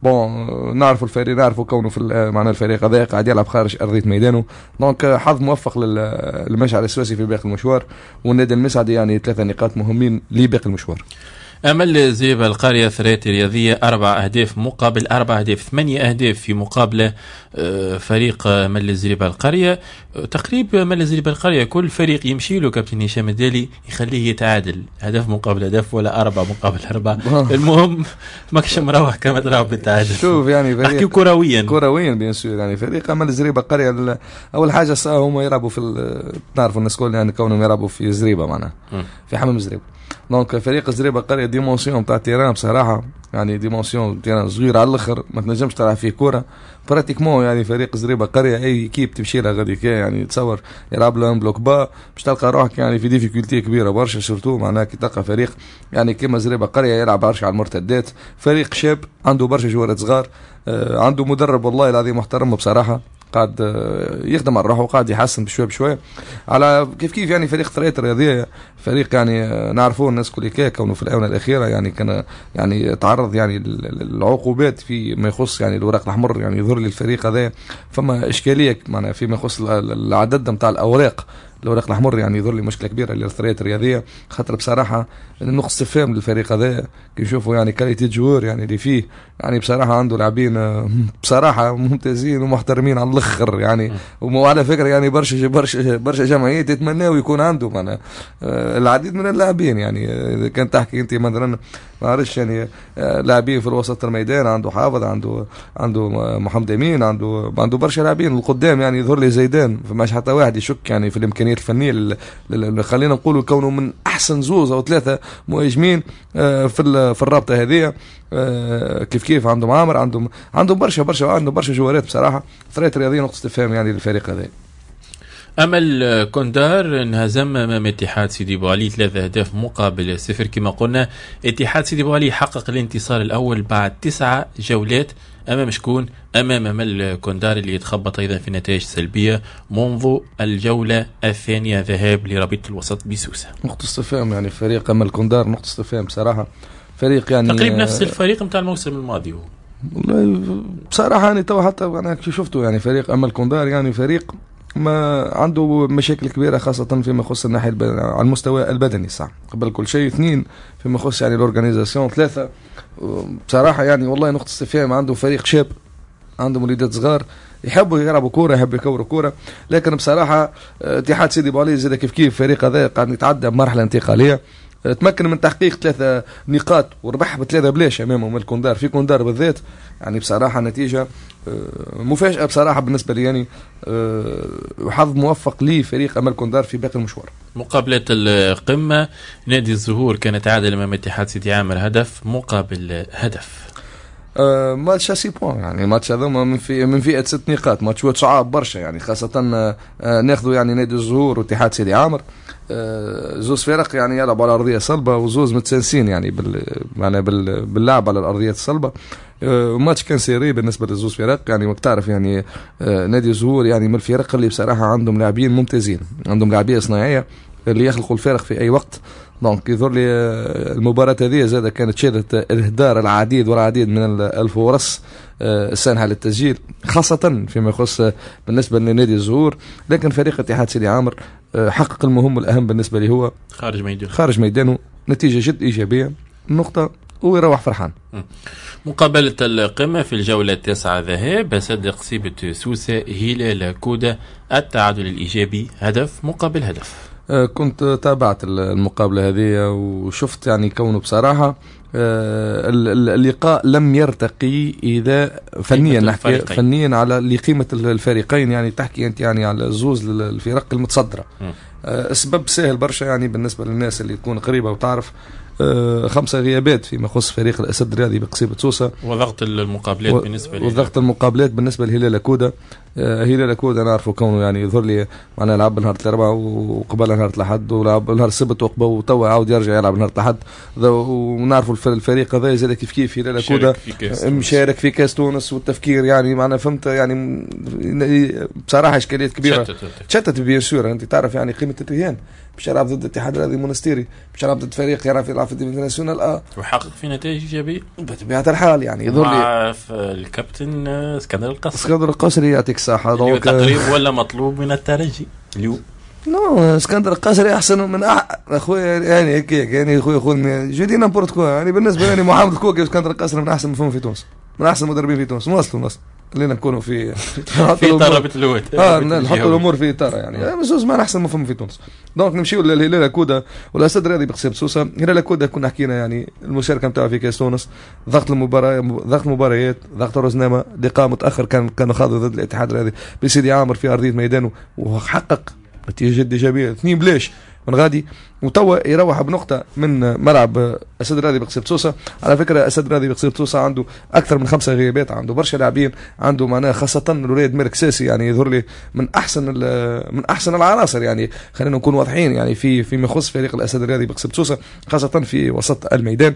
نعرفوا الفريق نعرفوا كونه في معنى الفريق هذا قاعد يلعب خارج أرضية ميدانه. دونك حظ موفق للمشعل السواسي في باقي المشوار، والنادي المسعدي يعني 3 نقاط مهمين لباقي المشوار. أمل زريبة القرية ثريات رياضية 4 أهداف مقابل 4 أهداف، 8 أهداف في مقابلة فريق أمل زريبة القرية. تقريب أمل زريبة القرية كل فريق يمشي له كابتن هشام الدالي يخليه يتعادل هدف مقابل هدف ولا 4 مقابل 4. المهم ماكش مروح كما تلعب بالتعادل. شوف يعني أحكي كرويا بيان سور يعني فريق أمل زريبة القرية أول حاجة هم يلعبوا في تعرفوا الناس كل يعني كونهم يلعبوا في زريبة معناها في حمام زريبة. دونك فريق زريبة القرية ديمونسيون تاع تيران بصراحة يعني ديمونسيون تيران صغير على الاخر ما تنجمش تلعب فيه كوره براتيكمون. يعني فريق زريبة القرية اي كيب تمشي لها غادي يعني تصور يلعب لهم بلوك با باش تلقى روحك يعني في ديفيكولتي كبيره برشا، سورتو معناها كي تلقى فريق يعني كيما زريبة القرية يلعب برشا على المرتدات، فريق شاب عنده برشا جوارات صغار، عنده مدرب والله العظيم محترم بصراحه قاعد يخدم على روحه وقاعد يحسن بشوي على كيف يعني فريق ثريات الرياضيه فريق يعني نعرفوه الناس كل كونه في الاونه الاخيره يعني كان يعني تعرض يعني العقوبات في ما يخص يعني الورق الاحمر. يعني يظهر لي الفريق هذا فما اشكاليه معناها فيما يخص العدد نتاع الاوراق الورق الاحمر، يعني يظهر لي مشكله كبيره للثريات الرياضيه، خاطر بصراحه نقص استفهام للفريق هذا كي نشوفوا يعني كاليتي جوار يعني اللي فيه يعني بصراحه عنده لاعبين بصراحه ممتازين ومحترمين على الاخر يعني. وعلى فكره يعني برشا جمعيات يتمناوا يكون عنده معنا العديد من اللاعبين. يعني كان تحكي انت مثلا ما عرفش يعني لاعبين في الوسط الميدان، عنده حافظ عنده محمد امين، عنده برشا لاعبين القدام يعني يظهر لي زيدان فماش حتى واحد يشك يعني في الامكانيات الفنيه اللي خلينا نقولوا كونه من احسن 2 أو 3 مهاجمين في الرابطه هذه. كيف عندهم عامر عندهم برشا عندهم برشا جوارات بصراحه ثريات رياضيه نقطه استفهام يعني للفريق هذا. أمل كوندار انهزم أمام اتحاد سيدي بوعلي 3 أهداف مقابل 0 كما قلنا. اتحاد سيدي بوعلي حقق الانتصار الأول بعد 9 جولات أمام شكون؟ أمام أمل كوندار اللي يتخبط أيضا في نتائج سلبية منذ الجولة الثانية ذهاب لرابطة الوسط بسوسة. نقطة استفهام يعني فريق أمل كوندار نقطة استفهام بصراحة، فريق يعني تقريبا نفس الفريق متاع الموسم الماضي بصراحة يعني تو حتى أنا شفته يعني فريق أمل كوندار يعني فريق ما عنده مشاكل كبيرة خاصة فيما يخص الناحية على المستوى البدني صح قبل كل شيء. 2 فيما يخص يعني الأورجانيزاسيون. 3 بصراحة يعني والله نقطة استفهام، عنده فريق شاب، عنده مولودات صغار يحبوا يلعبوا كورة، يحبوا يكوروا كورة، لكن بصراحة اتحاد سيدي بوعلي زاد كيف فريق هذا قاعد يتعدى بمرحلة انتقالية. تمكن من تحقيق 3 نقاط وربح ب3 بلاش امامهم الكوندار في كوندار بالذات. يعني بصراحه نتيجه مفاجاه بصراحه بالنسبه لي، يعني حظ موفق لفريق امل كوندار في باقي المشوار. مقابله القمه نادي الزهور كان تعادل امام اتحاد سيدي عامر هدف مقابل هدف. ماتش 6 بوان، يعني ماتش هذا من فئه 6 نقاط، ماتش صعب برشا يعني، خاصه ناخذوا يعني نادي الزهور واتحاد سيدي عامر زوز فرق يعني يلعبوا على ارضيه صلبه وزوز متسانسين يعني باللعب على الارضيات الصلبه. ماتش كان سيري بالنسبه للزوز فرق يعني، وبتعرف يعني نادي الزهور يعني من الفرق اللي بصراحه عندهم لاعبين ممتازين، عندهم لاعبيه صناعيه اللي يخلقوا الفارق في اي وقت. دونك يظهر لي المباراة هذه زادة كانت شهدت إهدار العديد والعديد من الفرص السانحة للتسجيل، خاصة فيما يخص بالنسبة لنادي الزهور. لكن فريق اتحاد سيدي عامر حقق المهم الأهم بالنسبة لي هو خارج ميدانه نتيجة جد إيجابية، نقطة ويروح فرحان. مقابلة القمة في الجولة 9 ذهاب صدق سيبة سوسة هلال كودا التعادل الإيجابي هدف مقابل هدف. كنت تابعت المقابلة هذه وشفت يعني كونه بصراحة اللقاء لم يرتقي إذا فنيا نحكي فنيا على لقيمة الفريقين، يعني تحكي أنت يعني على زوز الفرق المتصدرة. السبب سهل برشا يعني بالنسبة للناس اللي تكون قريبة وتعرف 5 غيابات فيما يخص فريق الأسد الرياضي بقصيبة سوسة، وضغط المقابلات بالنسبة لهلال كودا. هلال كودا نعرفه كونه يعني يظهر لي معناها لعب نهار الأربعاء وقبل نهار الأحد ولعب نهار السبت وتوا عاود يرجع يلعب نهار الأحد، ونعرفوا الفريق هذا زاد كيف هلال كودا مشارك في كاس تونس، والتفكير يعني معنا فهمت يعني بصراحة إشكاليات كبيرة تشتت بيان سور. أنت تعرف يعني قيمة الرهان باش يلعب ضد الاتحاد الرياضي المونستيري، باش يلعب ضد فريق يلعب في الديفيزيون ناسيونال وحقق في نتائج ايجابيه بطبيعه الحال. يعني يظهر لي الكابتن اسكندر القصري يعطيك الصحه، دونك تقريب ولا مطلوب من الترجي اليوم. اسكندر القصري احسن من اخويا يعني هيك يعني اخويا جدي نابورت كو يعني بالنسبه يعني محمد كوكي اسكندر القصري من احسن مفهوم في تونس، من احسن مدربين في تونس. نوصلوا خلينا نكونوا في طرة بتلوت نحطوا الامور في اطار يعني زوز ما احسن مفهوم في تونس. دونك نمشيو للهلال كودا والاسد الرياضي بقصيبة سوسة. هلال كودا كنا حكينا يعني المشاركه نتاعو في كاس تونس، ضغط المباريات، ضغط الرزنامه، لقاء متاخر كانوا خاضوا ضد الاتحاد الرياضي بسيدي عامر في ارضيه ميدانه وحقق نتيجه جد ايجابيه 2 بلاش من غادي، وتوا يروح بنقطة من ملعب أسد الرياضي بقصيبة سوسة. على فكرة أسد الرياضي بقصيبة سوسة عنده أكثر من 5 غيابات، عنده برشا لاعبين، عنده معناه خاصة الوليد مالك ساسي يعني يظهر لي من أحسن العناصر، يعني خلينا نكون واضحين يعني فيما يخص فريق الأسد الرياضي بقصيبة سوسة خاصة في وسط الميدان.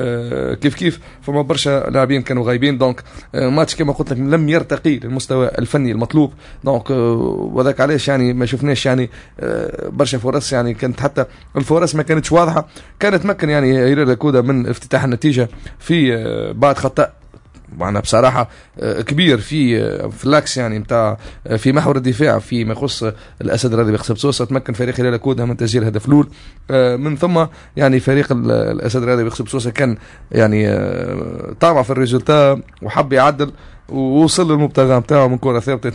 كيف فما برشا لاعبين كانوا غايبين. دونك ماتش كما قلت لك لم يرتقي للمستوى الفني المطلوب. دونك وذاك علاش يعني ما شفناش يعني برشا فرص، يعني كانت حتى الفرص ما كانتش واضحة. كانت تمكن يعني هلال كودا من افتتاح النتيجة في بعد خطأ معنا بصراحة كبير في اللاكس يعني متاع في محور الدفاع في ما يخص الأسد الرياضي بقصيبة سوسة. تمكن فريق هلال كودا من تسجيل هدف الأول، من ثم يعني فريق الأسد الرياضي بقصيبة سوسة كان يعني طامع في الريزولتا وحب يعدل ووصل للمبتغى نتاعو من كره ثابته.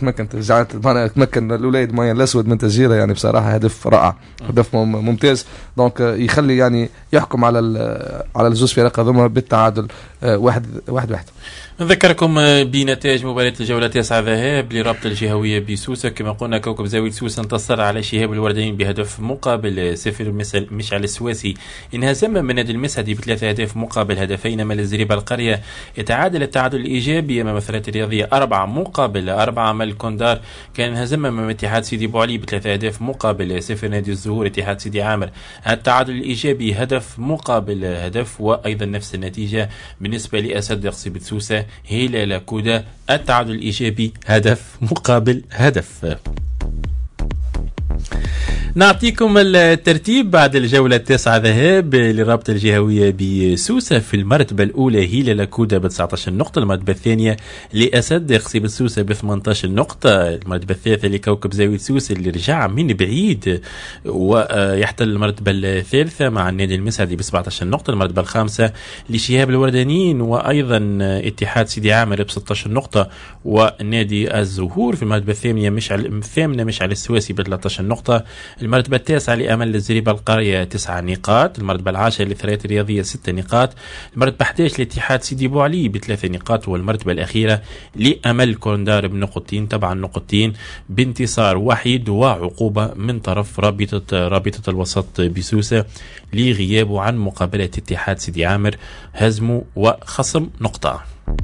تمكن الاولاد ماين الاسود من تسجيله، يعني بصراحه هدف رائع، هدف ممتاز. دونك يخلي يعني يحكم على الزوز فرق هذوما بالتعادل 1-1. نذكركم بنتائج مباراة الجولة 9 ذهاب لرابطة الجهوية بسوسة. كما قلنا كوكب زاوية سوسة انتصر على شهاب الوردين بهدف مقابل 0. مشعل السواسي انهزم من نادي المسعدي ب3 أهداف مقابل هدفين. أما الزريبة القرية يتعادل التعادل الإيجابي أمام الثلاثة الرياضية 4 مقابل 4. أما الكوندار كان انهزم من اتحاد سيدي بوعلي ب3 أهداف مقابل 0. نادي الزهور اتحاد سيدي عامر التعادل الإيجابي هدف مقابل هدف. وأيضا نفس النتيجة بالنسبة لأسد قصيبة سوسة هلال كودا التعادل الإيجابي هدف مقابل هدف. نعطيكم الترتيب بعد الجولة 9 ذهاب للرابطة الجهوية بسوسة. في المرتبة الأولى هيلا لاكودا ب 19 نقطة، المرتبة الثانية لأسد قصيب سوسة ب 18 نقطة، المرتبة الثالثة لكوكب زاوية سوسة اللي رجع من بعيد ويحتل المرتبة الثالثة مع النادي المسعدي ب 17 نقطة، المرتبة الخامسة لشهاب الوردانيين وأيضا اتحاد سيدي عامر ب 16 نقطة، ونادي الزهور في المرتبة الثامنة مشعل السواسي ب 13 نقطة، المرتبة التاسعة لأمل الزريبة القرية 9 نقاط، المرتبة العاشرة للثريات الرياضية 6 نقاط، المرتبة 11 لاتحاد سيدي بوعلي ب3 نقاط، والمرتبة الأخيرة لأمل كوندار بنقطتين، طبعا نقطتين بانتصار وحيد وعقوبة من طرف رابطة الوسط بسوسة لغيابه عن مقابلة اتحاد سيدي عامر، هزمه وخصم نقطة.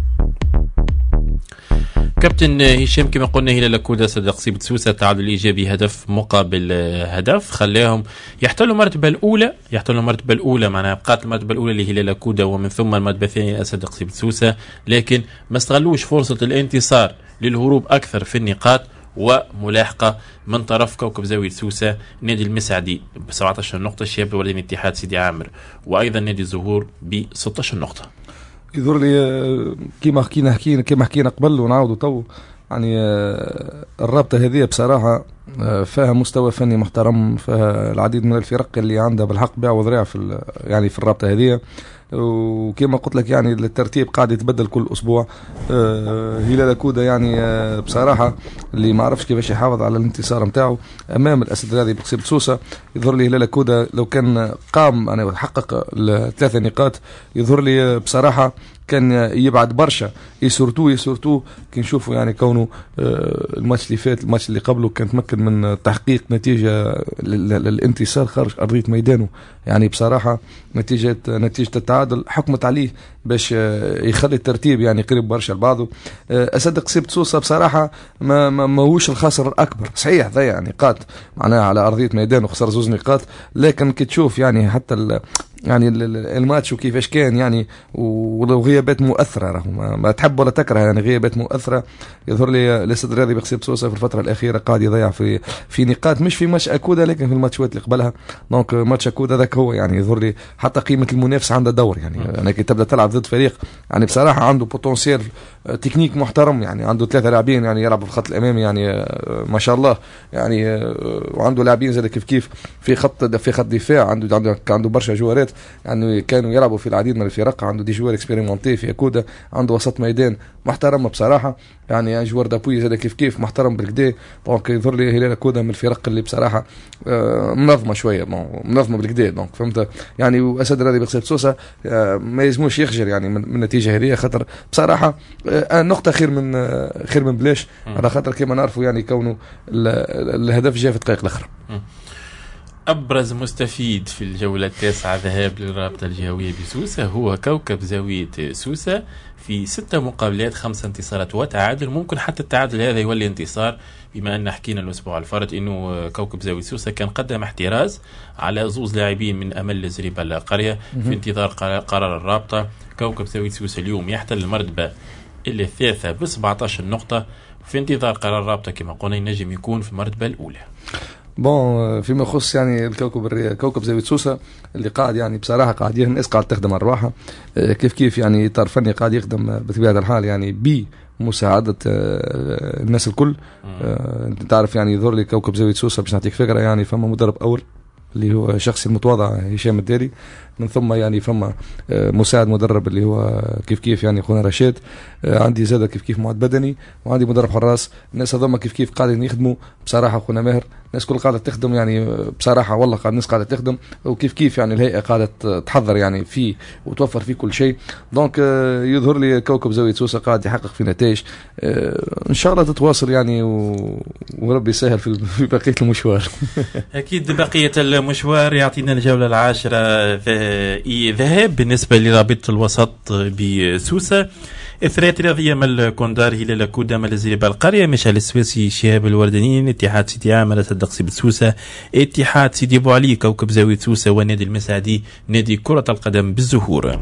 كابتن هشام كما قلنا هلال لاكودا صدق قصيبة سوسة تعادل إيجابي هدف مقابل هدف خلاهم يحتلوا المرتبة الأولى معناها بقات المرتبة الأولى لهلال لاكودا ومن ثم المرتبة الثانية أسد قصيبة سوسة، لكن ما استغلوش فرصة الانتصار للهروب أكثر في النقاط وملاحقة من طرف كوكب زاوية سوسة، نادي المسعدي ب 17 نقطة، الشباب الورداني اتحاد سيدي عامر وأيضا نادي الزهور ب 16 نقطة. يظهر لي كما حكينا قبل ونعاودوا تو يعني الرابطة هذه بصراحة فيها مستوى فني محترم، فيها العديد من الفرق اللي عندها بالحق بيع وذراع في يعني في الرابطة هذه، وكما قلت لك يعني الترتيب قاعد يتبدل كل اسبوع. هلال لاكودا يعني بصراحه اللي ما عرفش كيفاش يحافظ على الانتصار نتاعو امام الاسد الرياضي بقصيب سوسه. يظهر لي هلال لاكودا لو كان قام يعني حقق ال3 نقاط يظهر لي بصراحه كان يبعد برشا، يسورتو كي نشوفوا يعني كونه الماتش اللي فات الماتش اللي قبله كان تمكن من تحقيق نتيجه للانتصار خارج ارضيه ميدانه، يعني بصراحه نتيجه التعادل حكمت عليه باش يخلي الترتيب يعني قريب برشا لبعضه. اسد قصيبة سوسه بصراحه ما هوش الخاسر الاكبر، صحيح ضيع نقاط معناها على ارضيه ميدانه وخسر 2 نقاط، لكن كي تشوف يعني حتى يعني الماتش وكيفاش كان يعني وغيابات مؤثره راهو ما تحب ولا تكره، يعني غيابات مؤثره. يظهر لي الاسد الرياضي بقصيبة سوسه في الفتره الاخيره قاعد يضيع في نقاط، مش في ماتش اكودا لكن في الماتشات اللي قبلها. دونك ماتش اكودا ذاك هو يعني يظهر لي حتى قيمه المنافس عنده دور، يعني انا كي تبدا تلعب ضد فريق يعني بصراحه عنده بوتنسيال تكنيك محترم، يعني عنده 3 لاعبين يعني يلعبوا في الخط الامامي يعني ما شاء الله يعني، وعنده لاعبين زي كيف في خط دفاع عنده برشا جوارات يعني كانوا يلعبوا في العديد من الفرق، عنده دي جوار اكسبيريمونتي في اكودا، عنده وسط ميدان محترم بصراحه يعني جوار دابوي زي كيف محترم بالكدا. دونك يظهر لي هلال لاكودا من الفرق اللي بصراحه منظمه شويه منظمه بالكدا. دونك فهمت يعني، واسد الرياضي بقصيبة سوسه ما يلزموش يخجل يعني من النتيجه هذه، خاطر بصراحه نقطه خير من بلاش، على خاطر كما نعرفوا يعني كونه الهدف جاء في الدقائق الاخرى. أبرز مستفيد في الجولة 9 ذهاب للرابطة الجهوية بسوسة هو كوكب زاوية سوسة في 6 مقابلات 5 انتصارات وتعادل، ممكن حتى التعادل هذا يولي انتصار، بما أن حكينا الأسبوع الفارط أنه كوكب زاوية سوسة كان قدم احتراز على 2 لاعبين من أمل الزريبة القرية في انتظار قرار الرابطة. كوكب زاوية سوسة اليوم يحتل المرتبة الثالثة ب 17 نقطة، في انتظار قرار الرابطة كما قلنا ينجم يكون في المرتبة الأولى. بون فيما يخص يعني كوكب زاوية سوسة اللي قاعد يعني بصراحة قاعد الناس قاعد تخدم أرواحها كيف يعني إطار فني قاعد يخدم بطبيعة الحال يعني بمساعدة الناس الكل. أنت تعرف يعني يظهر لي كوكب زاوية سوسة باش نعطيك فكرة يعني فما مدرب أول اللي هو شخصي المتواضع هشام الداري، من ثم يعني فما مساعد مدرب اللي هو كيف يعني خونا رشاد، عندي زاده كيف معد بدني، وعندي مدرب حراس. الناس هذوما كيف قاعدين يخدموا بصراحه خونا ماهر، الناس كل قاعده تخدم يعني بصراحه والله الناس قاعده تخدم، وكيف يعني الهيئه قاعده تحضر يعني فيه وتوفر فيه كل شيء. دونك يظهر لي كوكب زاوية سوسة قاعد يحقق في نتائج ان شاء الله تتواصل يعني وربي يسهل في بقيه المشوار. اكيد بقيه المشوار يعطينا الجوله 10 ذهاب بالنسبه لرابطه الوسط بسوسه، الثريات الرياضيه مال كوندار هلال لاكودا مال الزريبه القريه، مشعل السواسي شهاب الوردانيين، اتحاد سيدي عامر صدق قصيبة سوسه، اتحاد سيدي بوعلي كوكب زاوية سوسه، ونادي المسعدي نادي كره القدم بالزهور.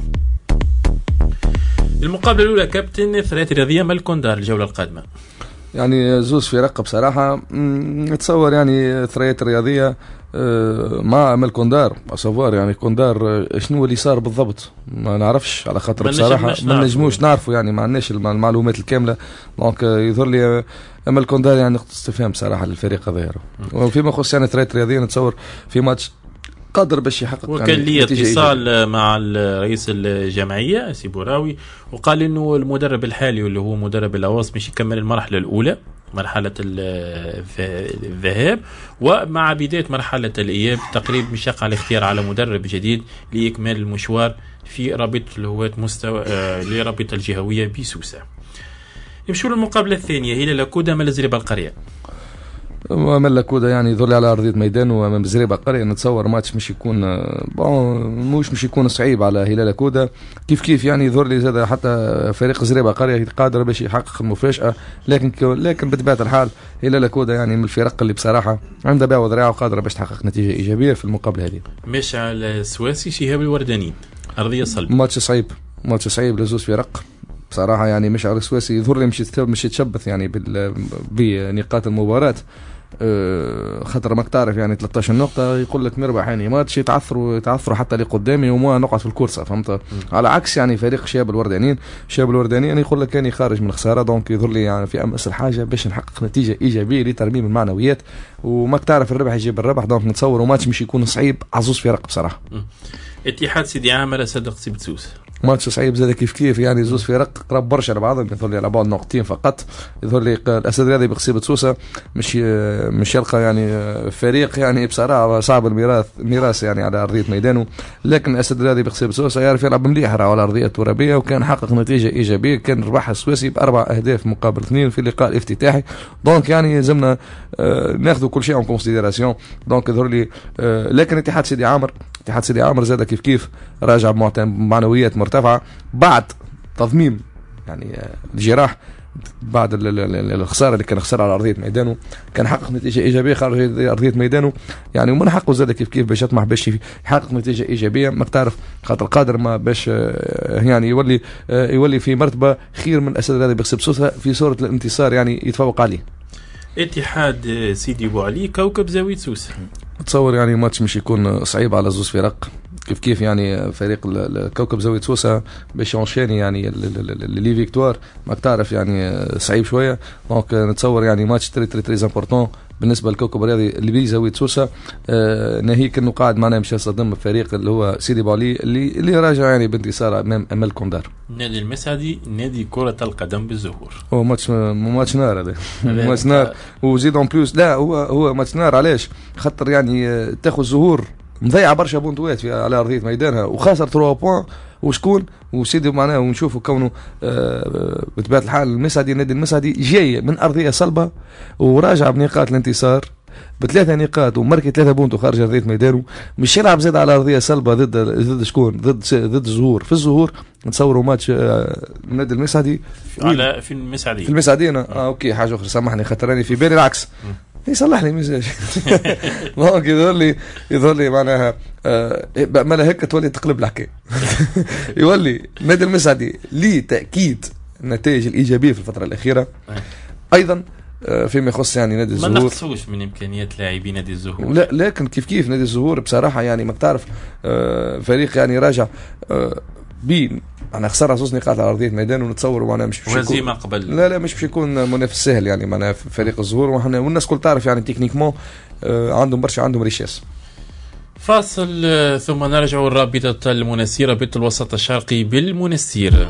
المقابله الاولى كابتن الثريات الرياضيه مال كوندار الجوله القادمه، يعني زوز في رقة بصراحة نتصور يعني الثريات الرياضية مع امل كوندار اسافوار يعني كوندار شنو اللي صار بالضبط ما نعرفش على خاطر بصراحه ما نجموش نعرفوا يعني ما عندناش المعلومات الكامله دونك يظهر لي امل كوندار يعني نقطه استفهام بصراحه للفريق هذا. وفيما يخص يعني ثريت رياضيا نتصور في ماتش قادر باش يحقق. وكان يعني لي اتصال مع رئيس الجمعيه سي بوراوي وقال انه المدرب الحالي واللي هو مدرب الاواص باش يكمل المرحله الاولى مرحله الذهاب ومع بدايه مرحله الاياب تقريبا مش يقع الاختيار على مدرب جديد لإكمال المشوار في رابطه الهواة مستوى لرابطه الجهويه بسوسه. يمشوا للمقابله الثانيه هلال كودا مع زريبه القريه. وملا كودا يعني يظل على ارضيه ميدان وامام زريبه قريه نتصور ماتش مش يكون مش يكون صعيب على هلال كودا كيف يعني يظهر لي زاد حتى فريق زريبه قريه قادر باش يحقق المفاجاه لكن بطبيعه الحال هلال كودا يعني من الفرق اللي بصراحه عندها باع وذراع وقادره باش تحقق نتيجه ايجابيه في المقابله هذه. مش على السواسي شهاب الوردانيين ارضيه صلب ماتش صعيب لزوز فرق بصراحه يعني مش على السواسي يظهر لي مش يتشبث يعني بنقاط المباراه خاطر ما تعرف يعني 13 نقطة يقول لك مربح يعني ماتش يتعثروا حتى لقدامي وما نقعد في الكورسة فهمت على عكس يعني فريق شباب الوردانيين يقول لك كان خارج من خسارة دونك يظهر لي يعني في أمس الحاجة باش نحقق نتيجة إيجابية لترميم المعنويات وما تعرف الربح يجيب الربح دونك نتصور ماتش مش يكون صعيب عزوز فرق بصراحة. اتحاد سيدي عامر صدق سيبتسوس ماتش صعيب زاد كيف يعني زوز فرق قرب برشا لبعضهم يظهر لي على بعض نقطتين فقط. يظهر لي الاسد الرياضي بقصيبة سوسة مش يلقى يعني فريق يعني بصراحه صعب الميراث يعني على ارضيه ميدانه لكن الاسد الرياضي بقصيبة سوسة يعرف يلعب مليح على الارضيه الترابيه وكان حقق نتيجه ايجابيه كان ربح السويسي ب4 أهداف مقابل 2 في اللقاء الافتتاحي دونك يعني لازمنا ناخذ كل شيء en considération دونك يظهر لي لكن اتحاد سيدي عامر زاد كيف راجع بمعنويات مرتفعه بعد تضميم يعني الجراح بعد الخساره اللي كان خسر على ارضيه ميدانه كان حقق نتيجه ايجابيه خارج ارضيه ميدانه يعني ومن حقه زاد كيف باش يطمح باش يحقق نتيجه ايجابيه ما تعرف خاطر قادر ما باش يعني يولي في مرتبه خير من الاسد الذي بيكسب سوسه في صوره الانتصار يعني يتفوق عليه. اتحاد سيدي بوعلي كوكب زاويه سوسه تصور يعني ماتش مش يكون صعيب على زوز فرق كيف يعني فريق الكوكب زاوية سوسة باش ينشاني يعني لي فيكتوار ما تعرف يعني صعيب شويه دونك نتصور يعني ماتش تري امبورطون بالنسبه للكوكب الرياضي اللي بيه زاوية سوسة ناهيك انه قاعد معنا مش يصدم الفريق اللي هو سيدي بوعلي اللي راجع يعني بانتصار امام امل كوندار. نادي المسعدي نادي كرة القدم بالزهور هو ماتش نار هذا ماتش نار وزيد اون بلوس لا هو ماتش نار علاش خاطر يعني تاخذ زهور مضيع برشا بونتوات على ارضيه ميدانها وخاسر 3 بوان وشكون وسيدي معناه ونشوفوا كونه بطبيعه الحال المسعدي النادي المسعدي جاي من ارضيه صلبه وراجع بنقاط الانتصار ب3 نقاط ومركي 3 بونتو خارج ارضيه ميدانه مش يلعب زاد على ارضيه صلبه ضد شكون ضد الزهور في الزهور نتصوروا ماتش النادي المسعدي على في المسعدي انا اوكي حاجه اخرى سامحني خاطرني في بالي العكس يصلح لي مزاج دونك يظهر لي معناها ما هيك تولي تقلب الحكايه يولي النادي المسعدي لتاكيد النتائج الايجابيه في الفتره الاخيره ايضا فيما يخص يعني نادي الزهور ما نقصوش من امكانيات لاعبي نادي الزهور لا لكن كيف نادي الزهور بصراحه يعني ما تعرف فريق يعني راجع بين انا خسر 6 نقاط على ارضيه ميدان ونتصور وانا مش هزيمه قبل لا مش باش يكون منافس سهل يعني معنا فريق الزهور وحنا والناس كل تعرف يعني تكنيكمون عندهم ريشاس. فاصل ثم نرجع الرابطه المنسيره رابطه الوسط الشرقي بالمنسير.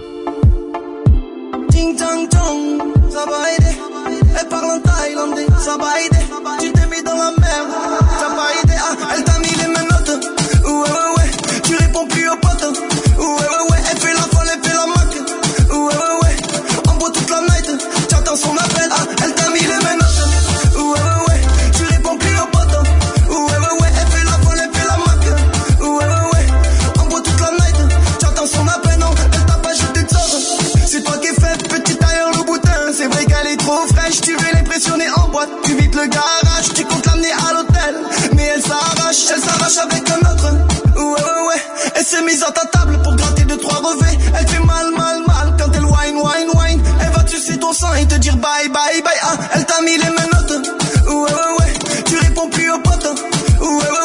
son appel, elle t'a mis les menottes. Ouais, tu réponds plus au poteau. Ouais, elle fait la folle, elle fait la maque. Ouais, on boit toute la night. J'attends son appel, non, elle t'a pas jeté de sort. C'est toi qui es faite, petite tailleur le boutin. C'est vrai qu'elle est trop fraîche, tu veux l'impressionner en boîte. Tu vides le garage, tu comptes l'amener à l'hôtel. Mais elle s'arrache avec un autre. Ouais, elle s'est mise à ta table pour gratter 2-3 revêts. Elle fait mal quand elle wine. Elle va tuer ton sang et te dire bye. Ah, elle t'a mis les menottes. Ouais, tu réponds plus au pote. Ouais,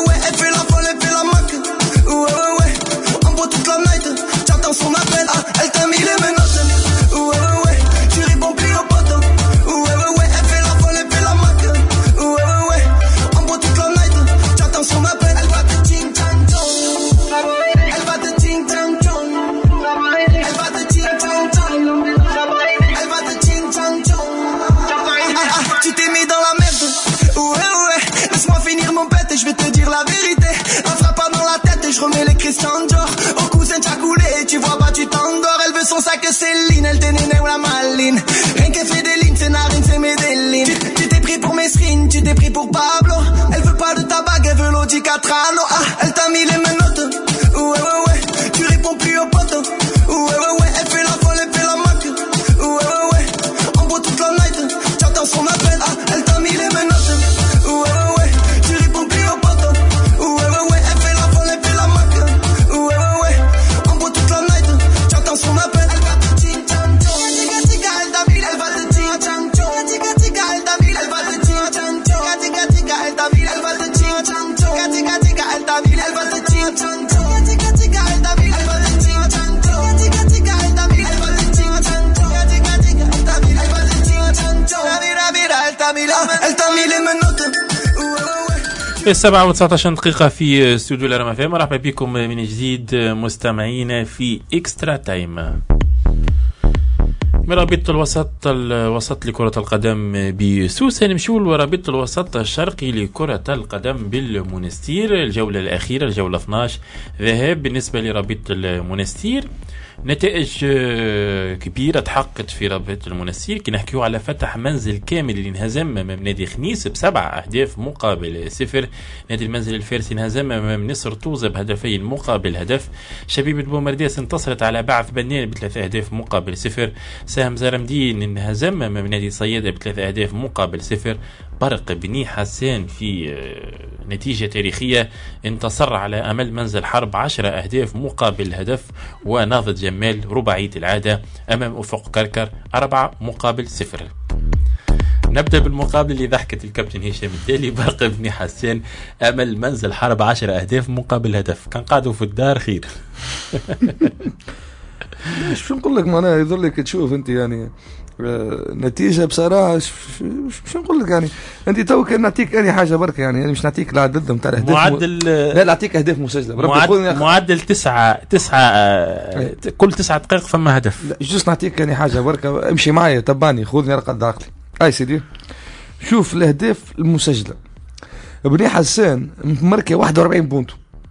Miss Chandor. Au cousin t'as coulé, tu vois pas, tu t'endors. Elle veut son sac Céline, elle te néné ou la maline. Rien qu'elle fait des lignes, c'est Narine, c'est Medellin. Tu t'es pris pour Mesrine, tu t'es pris pour Pablo. Elle veut pas de ta bague, elle veut l'Audi Catrano. Ah, elle t'a mis les menottes. Ouais, ouais, ouais, tu réponds plus aux potes. Ouais, ouais, ouais, elle fait la folle, elle fait la maque. Ouais, ouais, ouais, en gros toute la night. J'attends son appel, ah, elle t'a mis les menottes. Ouais, ouais, ouais, tu réponds plus aux potes. Ouais, ouais, ouais, elle fait la folle, elle fait la maque. Ouais, ouais, ouais, en gros toute la night. J'attends son appel, elle va te ting tang tong. Tika tika, elle t'a mis, elle va te ting tang tong. Tika tika, elle t'a mis, elle va te ting tang tong. Tika tika, elle t'a mis, elle va te ting tang tong. Tika tika, elle t'a mis, elle va te ting tang tong. السبعة و19 دقيقة في استوديو الرام اف ام. مرحبا بكم من جديد مستمعينا في اكسترا تايم. من رابطة الوسط لكرة القدم بسوسة نمشيو لرابطة الوسط الشرقي لكرة القدم بالمنستير. الجولة الأخيرة الجولة 12 ذهاب بالنسبة لرابطة المنستير. نتائج كبيرة تحققت في رابطة المنستير. كي نحكيو على فتح منزل كامل اللي انهزم امام نادي خنيس ب7 أهداف مقابل 0. نادي المنزل الفارسي انهزم امام نصر طوزة بهدفين مقابل هدف. شبيبة بومرداس انتصرت على بعث بنان ب3 أهداف مقابل 0. سهم زرمدين انهزم امام نادي صيادة ب3 أهداف مقابل 0. برق بني حسان في نتيجة تاريخية انتصر على أمل منزل حرب 10 أهداف مقابل هدف. ونهضة جمال رباعية العادة أمام أفق كركر 4 مقابل 0. نبدأ بالمقابل اللي ضحكت الكابتن هشام الدالي. برق بني حسان أمل منزل حرب 10 أهداف مقابل هدف. كان قاعدوا في الدار خير. شو نقول لك معناها يظلك تشوف أنت يعني نتيجة بصراحة شو نقول لك يعني أنت تو كان نعطيك أي حاجة بركة يعني مش نعطيك العدد نتاع الأهداف معدل لا نعطيك أهداف مسجلة معدل 9 كل 9 دقائق فما هدف. لا جوست نعطيك يعني حاجة بركة امشي معي تباني خذني رقد عقلي. أي سيدي شوف الأهداف المسجلة. بني حسان مركة 41 بونتو.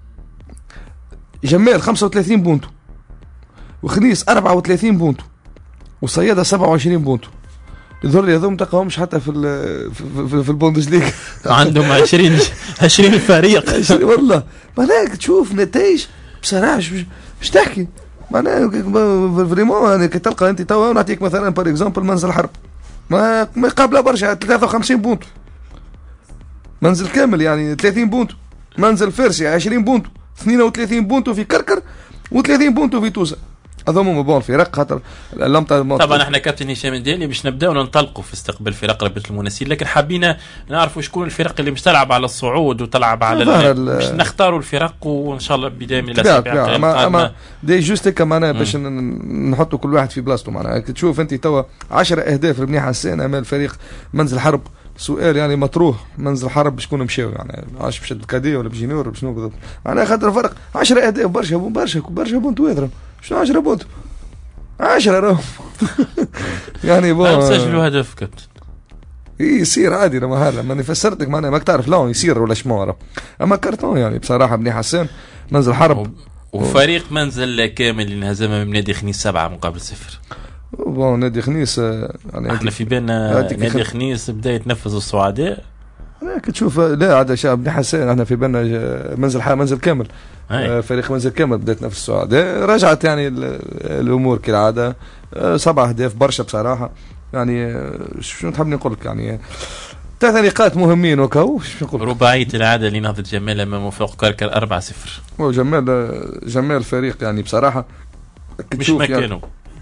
جمال 35 بونتو. وخنيس 34 بونتو. وصيادة 27 بونتو. يظهر لي هذوم تلقاهمش حتى في البوندسليغا. عندهم 20 فريق. والله معناها تشوف نتائج بصراحة مش تحكي معناها فريمون يعني تلقى انت توا نعطيك مثلا بار اكزامبل منزل حرب ما قابله برشا 53 بونتو. منزل كامل يعني 30 بونتو. منزل فارسي 20 بونتو. 32 بونتو في كركر و30 بونتو في توسا. هذوما بون فرق خاطر طبعا احنا كابتن هشام الدالي باش نبداو ننطلقوا في استقبال فرق رابطة المنستير. لكن حابين نعرفوا شكون الفرق اللي مش تلعب على الصعود وتلعب على باش نختاروا الفرق وان شاء الله بدايه من الاسابيع القادمه دي جوست كمان باش نحطوا كل واحد في بلاصته. معناها تشوف انت توا 10 اهداف لبني حسان امام فريق منزل حرب. سؤال يعني مطروح منزل حرب شكون مشاو يعني عاش بشد الكاديه ولا بجينور ولا شنو بالضبط. معناها خاطر فرق 10 اهداف برشا بونتو يضرب شنو 10 بونتو 10 راهم يعني بون سجلوا هدف كابتن يصير عادي لما هذا ما فسرتك معناها ما تعرف لون يصير ولا شماره. اما كارتون يعني بصراحه بني حسان منزل حرب وفريق منزل كامل انهزم من نادي خنيس 7 مقابل 0. بون نادي خنيس يعني احنا في بالنا نادي خنيس بدا يتنفذ الصعداء. انا كتشوف لا هذا شاب بني حسان احنا في بالنا منزل كامل. فريق منزل كامل بدات نفس السعودية. رجعت يعني الامور كالعاده 7 أهداف برشا بصراحه يعني شنو تحب نقول لك يعني 3 نقاط مهمين وكاو شنو نقول رباعيه العاده اللي نهضت جمال امام فوق كركر 4-0. وجمال فريق يعني بصراحه مش مكانه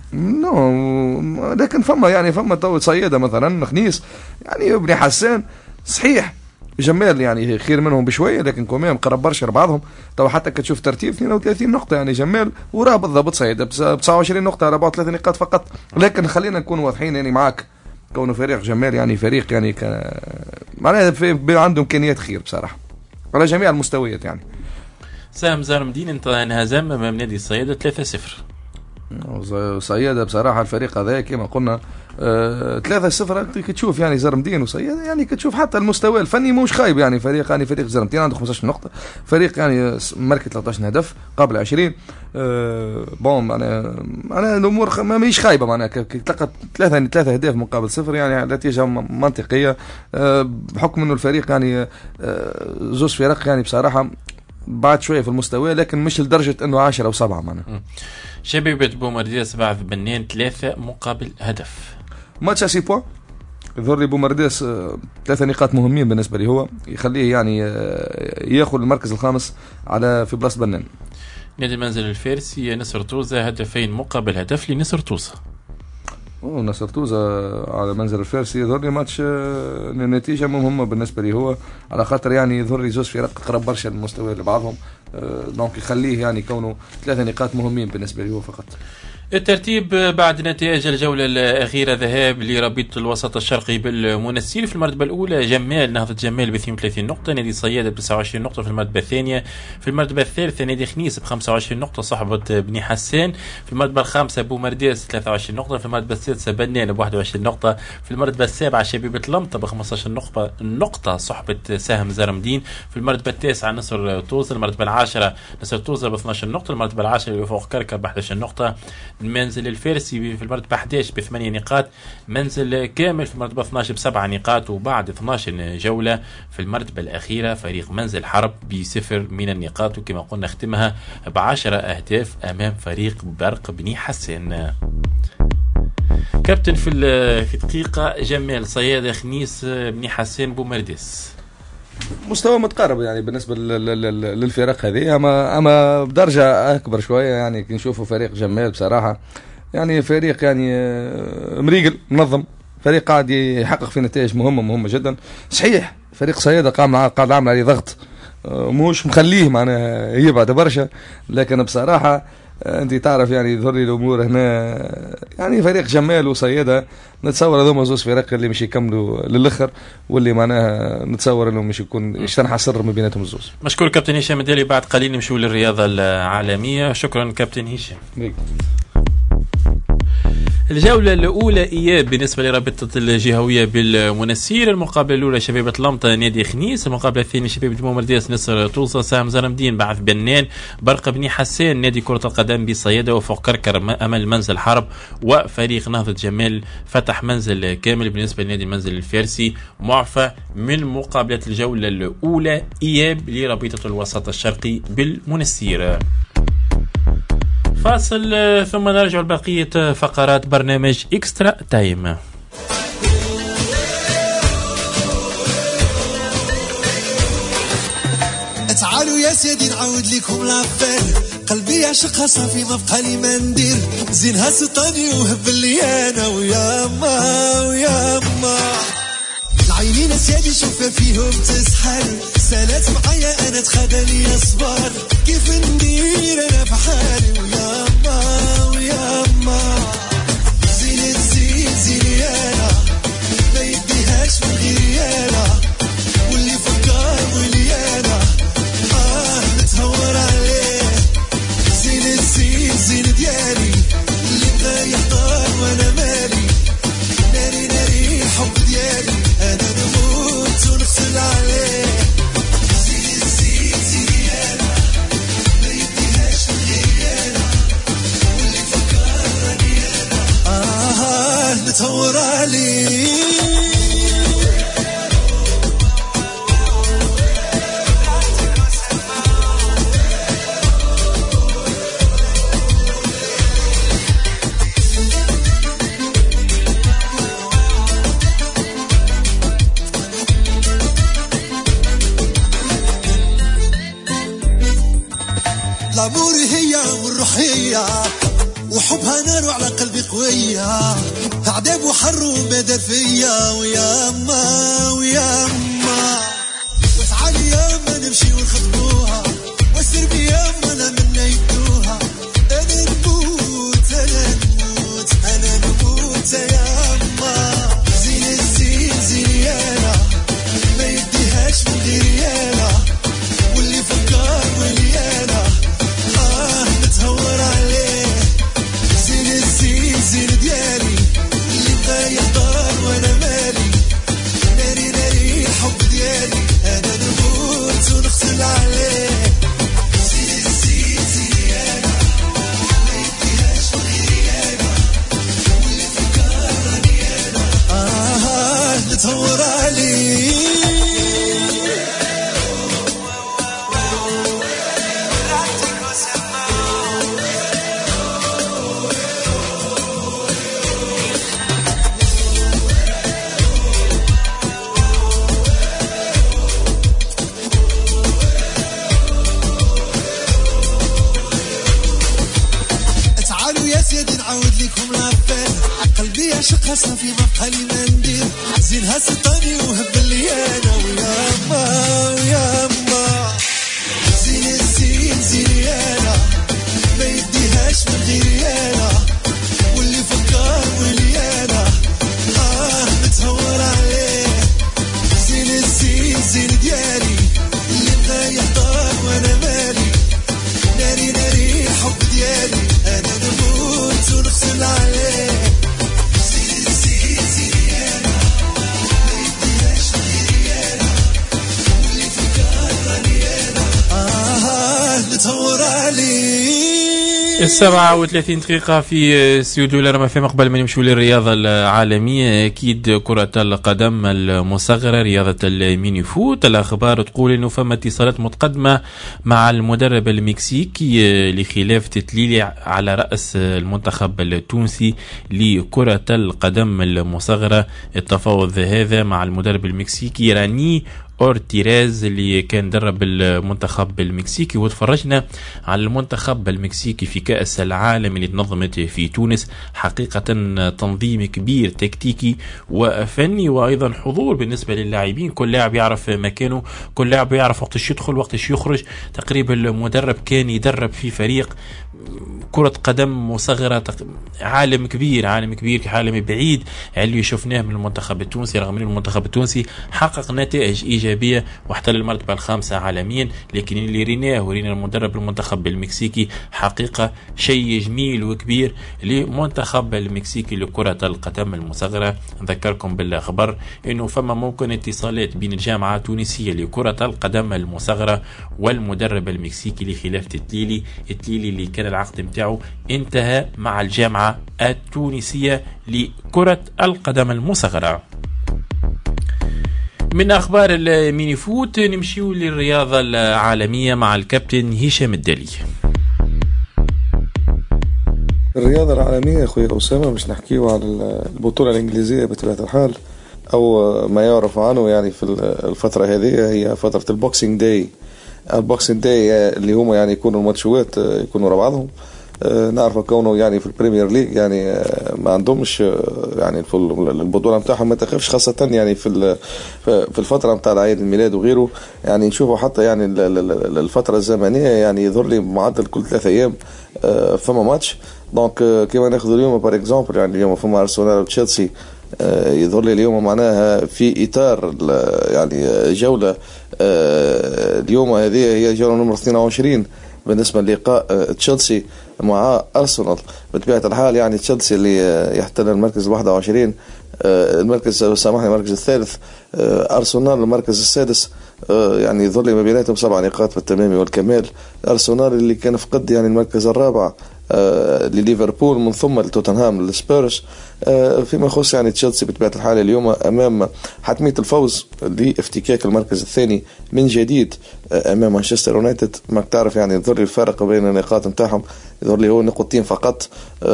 نو لكن فما تو صياده مثلا خنيس يعني ابن حسان صحيح جمال يعني خير منهم بشويه لكن كمان قرب برشا بعضهم. تو حتى كتشوف ترتيب 32 نقطه يعني جمال وراه بالضبط صياده ب 29 نقطه 34 نقاط فقط. لكن خلينا نكون واضحين يعني معاك كونه فريق جمال يعني فريق يعني معناها عنده امكانيات خير بصراحه على جميع المستويات يعني. سهم زارمدين انهزم امام نادي الصيادة 3-0. صيادة بصراحة الفريق هذا كما قلنا 3-0 كتشوف يعني زرمدين وصيادة، يعني كتشوف حتى المستوى الفني مش خايب، يعني فريق زرمدين عنده 15 نقطة، فريق يعني ماركي 13 هدف قابل 20. بون أنا الأمور ماهيش خايبة، معناها تلقى 3 أهداف مقابل 0، يعني نتيجة منطقية بحكم إنه الفريق يعني زوج فرق يعني بصراحة بعد شوية في المستوى، لكن مش لدرجة إنه 10 أو 7 معناها. شبيبة بومرديس بعد بنين 3 مقابل هدف. ماتش 6 بوان يظهر لي بومرديس 3 نقاط مهمين بالنسبة لي، هو يخليه يعني ياخذ المركز الخامس على في بلاصة بنان. نادي المنزل الفارسي نصر طوزة 2 مقابل هدف لنصر طوزة. نصر طوزة على منزل الفارسي يظهر لي ماتش النتيجة مهمة بالنسبة لي، هو على خاطر يعني يظهر لي زوج فرق قرب برشا المستوى لبعضهم، دونك يخليه يعني كونه 3 نقاط مهمين بالنسبة لي هو فقط. الترتيب بعد نتائج الجولة الأخيرة: ذهاب لرابطة الوسط الشرقي بالمنسير في المرتبة الأولى، جمال نهضة جمال ب 32 نقطة، نادي صيادة ب 29 نقطة في المرتبة الثانية. في المرتبة الثالثة نادي خنيس ب 25 نقطة صحبة بني حسان. في المرتبة الخامسة بومرديس 23 نقطة. في المرتبة السادسة بنان ب 21 نقطة. في المرتبة السابعة شبيبة لمطة ب 15 نقطة صحبة سهم زرمدين. في المرتبة التاسعة نصر طوزة. المرتبة العاشرة نصر طوزة ب 12 نقطة. المرتبة العاشرة اللي فوق كركر ب 11 نقطة. المنزل الفارسي في المرتبة 11 ب8 نقاط. منزل كامل في المرتبة 12 ب7 نقاط. وبعد 12 جولة في المرتبة الأخيرة فريق منزل حرب ب0 من النقاط، وكما قلنا اختمها ب10 أهداف أمام فريق برق بني حسان. كابتن في دقيقة: جمال صيادة خنيس بني حسان بومرديس. مستوى متقارب يعني بالنسبة للفرق هذه، أما بدرجة أكبر شوية يعني نشوفوا فريق جمال بصراحة يعني فريق يعني مريقل منظم، فريق قاعد يحقق في نتائج مهمة جدا. صحيح فريق صيادة قاعد عامل عليه ضغط مش مخليه معناها يبعد برشا، لكن بصراحة انت تعرف يعني يظهر لي الامور هنا يعني فريق جمال وصيادة نتصور هذوما زوج فرق اللي مش يكملوا للاخر، واللي معناها نتصور انه مش يكون يشتنحصر ما بيناتهم الزوج. مشكور كابتن هشام الدالي. بعد قليل نمشوا للرياضة العالمية. شكرا كابتن هشام. الجولة الأولى إياب بالنسبة لرابطة الجهوية بالمنسير. المقابلة الأولى شبيبة لمطة نادي خنيس. المقابلة الثانية شبيبة بومرديس نصر طوسة سهم زرمدين بعث بنان. برق بني حسان نادي كرة القدم بصيادة وفوق كركر أمل منزل حرب. وفريق نهضة جمال فتح منزل كامل بالنسبة لنادي المنزل الفارسي. معفى من مقابلة الجولة الأولى إياب لرابطة الوسط الشرقي بالمنسير. فاصل ثم نرجع لبقية فقرات برنامج إكسترا تايم. تعالوا يا سيدي نعاود لكم لافير، قلبي يعشقها صافي ما بقى لي ما ندير، زينها سطاني وهب لي انا ويا ما العينين يا سيدي شوفها فيهم تسحر، سالات معايا انا تخدى لي صبار، كيف ندير انا في حالي ويا ما زيني انا ما يديهاش من غيري انا، واللي فكر واللي انا نتهور عليه، زين ديالي اللي بغا يحضر وانا مالي، ناري الحب ديالي انا نموت ونغسل عليه، زين انا ما يديهاش من غيري انا، واللي فكرني انا نتهور عليه. الأمور هي والروحية وحبها نار وعلى قلبي قوية، عذاب وحر وبدر فيا ويا ما وتعالي يا ما نمشي ونخطبوها، واسر بيا ما انا منا يدوها، انا نموت يا ما زيني انا ما يديهاش من غيري انا، واللي فكر واللي انا نتهور عليه، عشقها صافي ما بقى لي ما ندير زينها سلطاني وهب لي انا وياما زين الزين زيني انا ما يديهاش من غيري انا واللي فكر ولي انا نتهور عليه زين الزين زين ديالي اللي بغى يحضر وانا مالي ناري ناري حب ديالي انا نموت ونغسل عليه زين الزين زين انا ما يديهاش من غيري انا واللي فكر راني انا نتهور عليه. 37 دقيقة في استوديو الرما FM. قبل ما نمشوا للرياضة العالمية أكيد كرة القدم المصغرة رياضة الميني فوت، الأخبار تقول إنه فما اتصالات متقدمة مع المدرب المكسيكي لخلاف تتليلي على رأس المنتخب التونسي لكرة القدم المصغرة. التفاوض هذا مع المدرب المكسيكي راني أورتيريز اللي كان درب المنتخب المكسيكي، وتفرجنا على المنتخب المكسيكي في كأس العالم اللي تنظمت في تونس. حقيقة تنظيم كبير تكتيكي وفني وأيضا حضور بالنسبة للاعبين، كل لاعب يعرف مكانه، كل لاعب يعرف وقتش يدخل وقتش يخرج. تقريبا المدرب كان يدرب في فريق كرة قدم مصغرة، عالم كبير عالم بعيد اللي شفناه من المنتخب التونسي، رغم أن المنتخب التونسي حقق نتائج إيجابية واحتل المرتبة الخامسة عالميا، لكن اللي رينا المدرب المنتخب المكسيكي حقيقة شيء جميل وكبير لمنتخب المكسيكي لكرة القدم المصغرة. نذكركم بالأخبار أنه فما ممكن اتصالات بين الجامعة التونسية لكرة القدم المصغرة والمدرب المكسيكي لخلاف تتليلي اللي كان العقد متاعه انتهى مع الجامعة التونسية لكرة القدم المصغرة. من أخبار الميني فوت نمشيو للرياضة العالمية مع الكابتن هشام الدالي. الرياضة العالمية أخوي أسامة مش نحكيه على البطولة الإنجليزية بطبيعة الحال، أو ما يعرف عنه يعني في الفترة هذه هي فترة البوكسينج داي. البوكسينج داي اللي هم يعني يكونوا الماتشوات يكونوا ورا بعضهم. نعرف كونه يعني في البريمير ليج يعني ما عندهمش يعني في البطوله نتاعهم ما تخافش، خاصه يعني في الفتره نتاع عيد الميلاد وغيره. يعني نشوفوا حتى يعني الفتره الزمنيه يعني يظهر لي معدل كل 3 ايام فما ماتش. دونك كيما ناخذ اليوم بار اكزومبل، يعني اليوم فما ارسنال وتشيلسي، يظهر لي اليوم معناها في اطار يعني جوله اليوم هذه هي جوله نمره 22 بالنسبه للقاء تشيلسي مع أرسنال. بطبيعة الحال يعني تشيلسي اللي يحتل المركز 21 المركز المركز الثالث، أرسنال المركز السادس، يعني يظل ما بيناتهم 7 نقاط بالتمام والكمال. أرسنال اللي كان فقد يعني المركز الرابع لليفربول، من ثم لتوتنهام للسبيرس. فيما يخص يعني تشيلسي بطبيعة الحال اليوم أمام حتمية الفوز لافتكاك المركز الثاني من جديد أمام مانشستر يونايتد. ما تعرف يعني يظهر لي الفارق بين النقاط نتاعهم، يظهر لي هو نقطتين فقط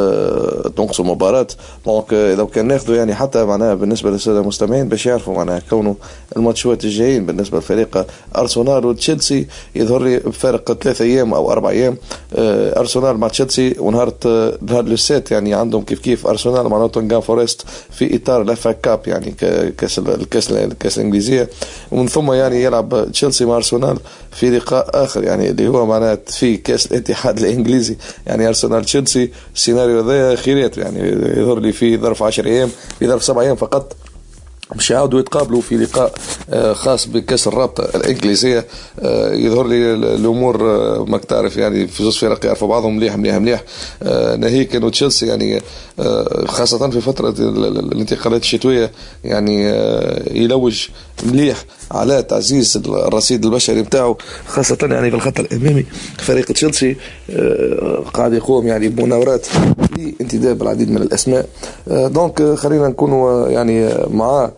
تنقصوا مباراة. دونك لو كان ناخذوا يعني حتى معناها بالنسبة للسادة المستمعين باش يعرفوا معناها كونه الماتشات الجايين بالنسبة لفريق أرسنال وتشيلسي يظهر لي بفارق 3 أيام أو 4 أيام. أرسنال مع تشيلسي ونهار السات يعني عندهم كيف أرسنال مع نوتنغهام فورست في إطار الFA كاب يعني الكاس الإنجليزية، ومن ثم يعني يلعب تشيلسي مع أرسنال في لقاء آخر يعني اللي هو معناه في كاس الاتحاد الإنجليزي. يعني أرسنال تشيلسي السيناريو ذا خيرات يعني يظهر لي في ظرف 10 أيام في ظرف 7 أيام فقط مش يعودوا يتقابلوا في لقاء خاص بكأس الرابطة الإنجليزية. يظهر لي الأمور ما تعرف يعني في زوج فرق يعرفوا بعضهم مليح ناهيك إنه تشيلسي يعني خاصة في فترة الانتقالات الشتوية يعني يلوج مليح على تعزيز الرصيد البشري بتاعه، خاصة يعني في الخط الأمامي. فريق تشيلسي قاعد يقوم يعني بمناورات لانتداب العديد من الأسماء. دونك خلينا نكونوا يعني مع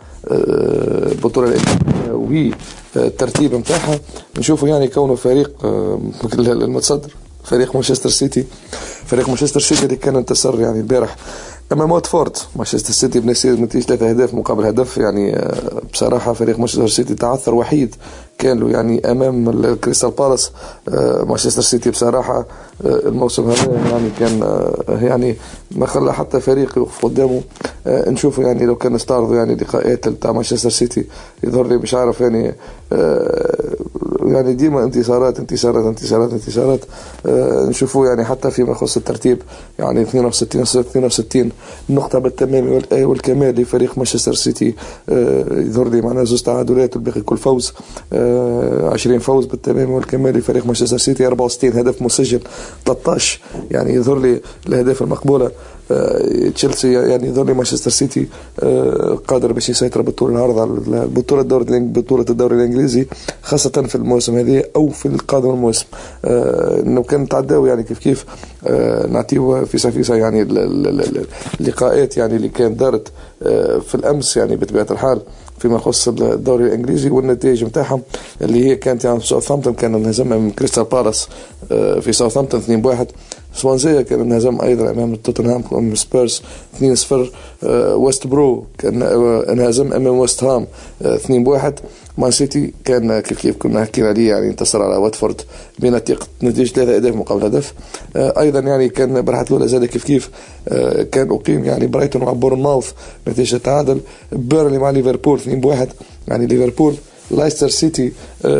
البطولة الإنجليزية والترتيب متاعها نشوفوا يعني كونه فريق المتصدر فريق مانشستر سيتي اللي كان انتصر يعني البارح امام واتفورد. مانشستر سيتي بنتيجة 3 أهداف مقابل هدف. يعني بصراحة فريق مانشستر سيتي تعثر وحيد كان له يعني امام الكريستال بالاس. مانشستر سيتي بصراحه الموسم هذا يعني كان يعني ما خلى حتى فريق يوقف قدامه. نشوفه يعني لو كان نستعرضوا يعني لقاءات تاع مانشستر سيتي يظهر لي مش عارف يعني يعني ديما انتصارات. نشوفوه يعني حتى فيما يخص الترتيب يعني 62 نقطة بالتمام والكمال لفريق مانشستر سيتي. يظهر لي معنا 2 تعادلات والباقي كل فوز. 20 فوز بالتمام والكمال لفريق مانشستر سيتي. 64 هدف مسجل 13 يعني يظهر لي الأهداف المقبولة. تشيلسي يعني يظهر لي مانشستر سيتي قادر باش يسيطر بالطول العرض على بطولة الدوري الإنجليزي خاصة في الموسم هذه أو في القادم الموسم. لو كان تعداو يعني كيف نعطيو فيسا يعني اللقاءات يعني اللي كان دارت في الأمس يعني بطبيعة الحال فيما يخص الدوري الانجليزي والنتائج نتاعهم اللي هي كانت يعني ساوثهامبتون كان انهزم من كريستال بالاس في ساوثهامبتون 2-1. سوانزيا كان انهزم ايضا امام توتنهام سبيرز 2-0. ويست برو كان انهزم امام ويست هام 2-1. مان سيتي كان كيف كنا حكينا عليه يعني انتصر على واتفورد بنتيجة 3 أهداف مقابل هدف. ايضا يعني كان برحة الاولى زاد كيف كان اقيم يعني برايتون مع بورنموث نتيجة تعادل. بيرلي مع ليفربول 2-1 يعني ليفربول. لايستر سيتي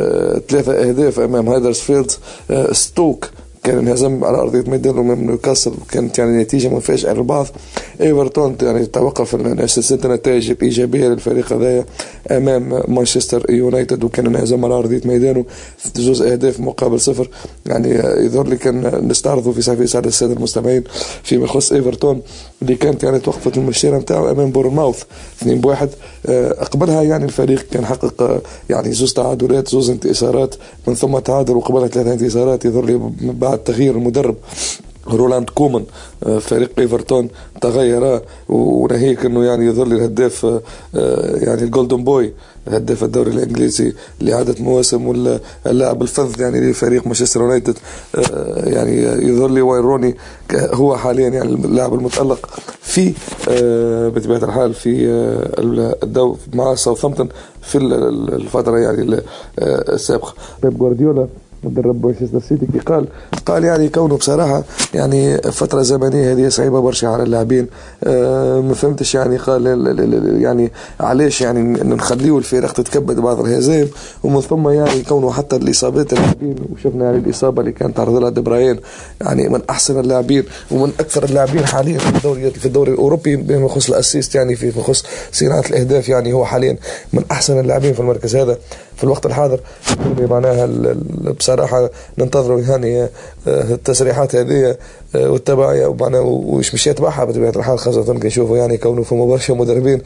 3 أهداف امام هايدرسفيلد. ستوك كان انهزم على أرضية ميدان من نيوكاسل كانت يعني نتيجة مفاجئة للبعض. ايفرتون يعني توقف سلسلة نتائج إيجابية للفريق هذايا أمام مانشستر يونايتد وكان انهزم على أرضية ميدانه 2 أهداف مقابل 0 يعني يظهر لي كان نستعرضه في سعي على السادة المستمعين فيما يخص ايفرتون اللي كانت يعني توقفت المشيرة نتاعو أمام بورنموث 2-1. قبلها يعني الفريق كان حقق يعني 2 تعادلات 2 انتصارات من ثم تعادل وقبلها 3 انتصارات. يظهر لي بعد تغيير المدرب رولاند كومان فريق ايفرتون تغير وناهيك انه يعني يظهر لي الهداف يعني الجولدن بوي هداف الدوري الانجليزي لعدة مواسم واللاعب الفذ يعني لفريق مانشستر يونايتد يعني يظهر لي واين روني هو حاليا يعني اللاعب المتألق في بطبيعة الحال في الدوري مع ساوثهامبتون في الفترة يعني السابقة. بيب جوارديولا مدرب مانشستر سيتي قال يعني كونه بصراحة يعني فترة زمنية هذه صعيبة برشا على اللاعبين. ما فهمتش يعني قال يعني علاش يعني نخليه الفرق تتكبد بعض الهزائم ومن ثم يعني كونه حتى الإصابات اللاعبين وشفنا يعني الإصابة اللي كانت تعرض لها دي بروين يعني من أحسن اللاعبين ومن أكثر اللاعبين حاليا في الدوري الأوروبي بما يخص الأسيست يعني في يخص صناعة الأهداف يعني هو حاليا من أحسن اللاعبين في المركز هذا في الوقت الحاضر. معناها بصراحة ننتظروا يعني التصريحات هذه والتبعية ومعناها وش مش يتبعها بطبيعة الحال خاصة كنشوفوا يعني كونه فما برشا مدربين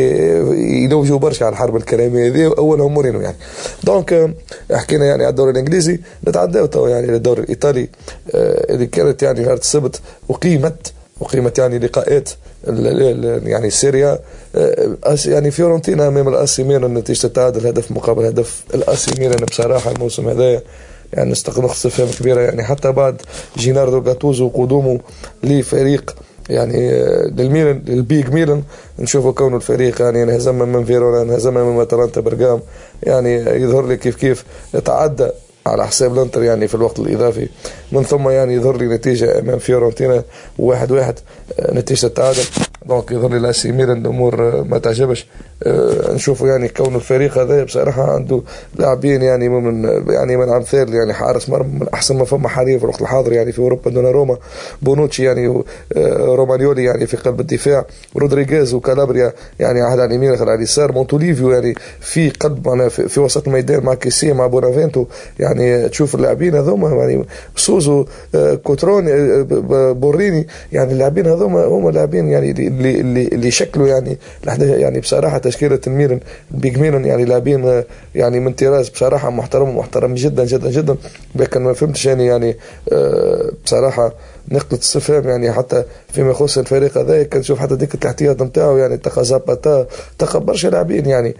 يلوجوا برشا على الحرب الكلامية هذه وأولهم مورينو يعني. دونك حكينا يعني على الدوري الإنجليزي نتعداو تو يعني للدوري الإيطالي اللي كانت يعني نهار السبت وقيمت يعني لقاءات يعني سيريا يعني فيورنتينا امام الاسي ميلان نتيجه التعادل هدف مقابل هدف. الاسي ميلان بصراحه الموسم هذا يعني نستقبل استفهام كبيره يعني حتى بعد جيناردو غاتوزو وقدومه لفريق يعني للميلان للبيج ميلان نشوفوا كونه الفريق يعني انهزم من فيرونا انهزم من اتلانتا برغام يعني يظهر لي كيف تعدى على حساب الانتر يعني في الوقت الإضافي من ثم يعني يظهر لي نتيجة أمام فيورنتينا 1-1 نتيجة التعادل. دونك يظهر لي الاسي ميلان الأمور ما تعجبش. نشوفوا يعني كون الفريق هذا بصراحة عنده لاعبين يعني من أمثال يعني حارس مرمى من أحسن ما فما حاليا في الوقت الحاضر يعني في أوروبا دوناروما بونوتشي يعني رومانيولي يعني في قلب الدفاع رودريغيز وكالابريا يعني على اليمين على اليسار مونتوليفيو يعني في قلب معنا في وسط الميدان مع كيسيه مع بونافينتو يعني تشوف اللاعبين هذوما يعني سوزو كوتروني بوريني يعني اللاعبين هذوما هم لاعبين يعني اللي شكلوا يعني بصراحة تشكيلة الميلان بيج ميلان يعني لاعبين يعني من طراز بصراحة محترم جدا جدا جدا. لكن ما فهمتش يعني بصراحة نقطة استفهام يعني حتى فيما يخص الفريق هذا كنشوف حتى ديك الاحتياط نتاعو يعني تخزاباتا برشا لاعبين يعني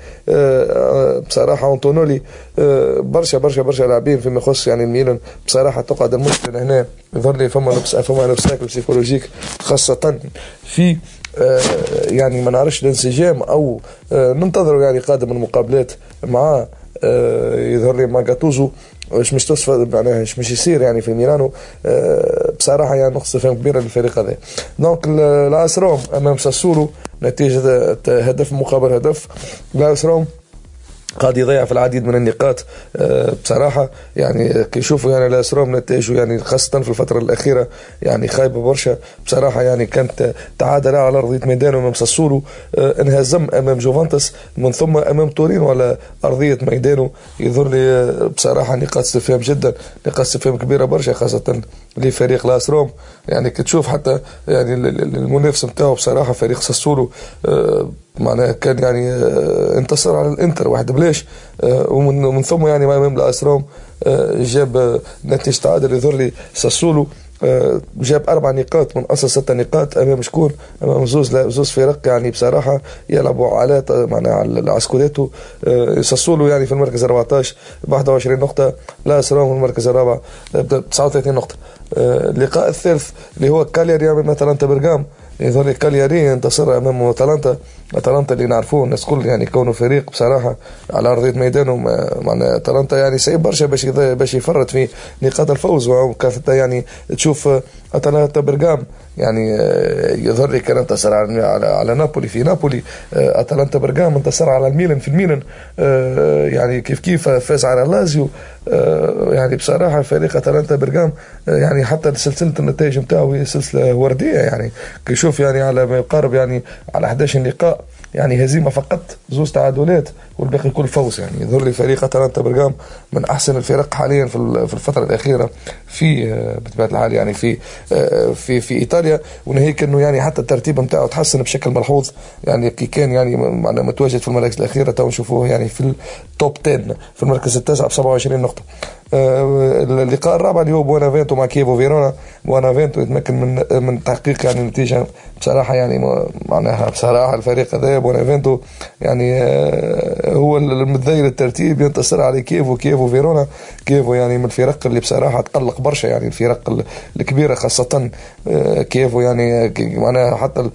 بصراحة أنطونولي برشا لاعبين فيما يخص يعني الميلان بصراحة تقعد المشكلة هنا يظهر لي فما نفساك بسيكولوجيك خاصة في يعني ما نعرفش الانسجام او ننتظروا يعني قادم المقابلات مع يظهر لي ما جاتوزو مش تصفى معناها مش يصير يعني في ميلانو. بصراحه يعني نقص فهم كبيره للفريق هذا. دونك لاس روم امام ساسولو نتيجه هدف مقابل هدف. لاس روم قاعد يضيع في العديد من النقاط بصراحة يعني كي يشوفوا يعني لاس روم نتائجه يعني خاصة في الفترة الأخيرة يعني خايبة برشا بصراحة. يعني كانت تعادل على أرضية ميدانو أمام ساسولو، انهزم أمام جوفانتس، من ثم أمام تورينو على أرضية ميدانو. يظهر لي بصراحة نقاط استفهام جدا، نقاط استفهام كبيرة برشا خاصة لفريق لاس روم. يعني كتشوف حتى يعني المنافس نتاعو بصراحة فريق ساسولو معناها كان يعني انتصر على الانتر 1-0 ومن ثم يعني امام لاس روم جاب نتيجة تعادل. يظهر لي ساسولو جاب 4 نقاط من اصل 6 نقاط امام شكون؟ امام زوز فرق يعني بصراحه يلعبوا على معناها على سكوديتو. ساسولو يعني في المركز 14 ب 21 نقطه، لاس روم في المركز الرابع ب 39 نقطه. اللقاء الثالث اللي هو كالياري امام اتلانتا برغام. يظهر لي كالياري ينتصر امام اتلانتا اللي نعرفوه الناس كل يعني كونه فريق بصراحه على ارضيه ميدانه. معناها اتلانتا يعني صعيب برشا باش يفرط في نقاط الفوز. وكانت يعني تشوف اتلانتا برغام يعني يظهر لي كان انتصر على نابولي في نابولي. اتلانتا برغام انتصر على الميلان في الميلان. يعني كيف فاز على لازيو. يعني بصراحه فريق اتلانتا برغام يعني حتى سلسله النتائج نتاعو هي سلسله ورديه. يعني كيشوف يعني على ما يقارب يعني على 11 لقاء يعني هزيمه فقط، 2 تعادلات والباقي كل فوز. يعني يظهر لي فريق اتلانتا برغام من احسن الفرق حاليا في الفتره الاخيره في بطبيعه الحال يعني في ايطاليا. وناهيك انه يعني حتى الترتيب نتاعو تحسن بشكل ملحوظ. يعني كي كان يعني متواجد في المراكز الاخيره تو نشوفوه يعني في التوب 10 في المركز التاسع ب 27 نقطه. اللقاء الرابع اللي هو بونافينتو مع كييفو فيرونا. بونافينتو يتمكن من تحقيق يعني نتيجه بصراحه يعني معناها بصراحه الفريق هذا بونافينتو يعني هو المتذيل الترتيب ينتصر على كييفو فيرونا. كييفو يعني من الفرق اللي بصراحه تقلق برشا، يعني الفرق الكبيره خاصه كييفو يعني معناها حتى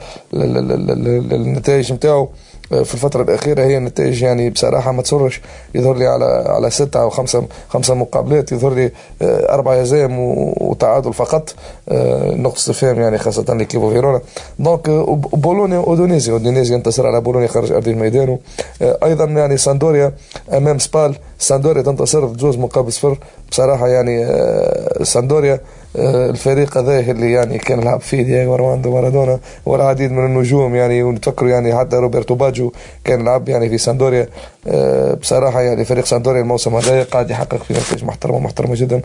النتائج نتاعو في الفترة الأخيرة هي النتائج يعني بصراحة ما تسرش. يظهر لي على 6 أو 5 مقابلات، يظهر لي 4 هزائم وتعادل فقط. نقطة استفهام يعني خاصة لكييفو فيرونا. دونك بولونيا اودينيزي انتصر على بولونيا خارج أرض الميدان. أيضا يعني ساندوريا أمام سبال. ساندوريا تنتصر ب2-0 بصراحة. يعني ساندوريا الفريق هذا اللي يعني كان يلعب فيه دييغو أرماندو مارادونا والعديد من النجوم يعني ونتفكروا يعني حتى روبرتو باجو كان يلعب يعني في ساندوريا. بصراحة يعني فريق ساندوريا الموسم هذا قاعد يحقق في نتائج محترمة جدا.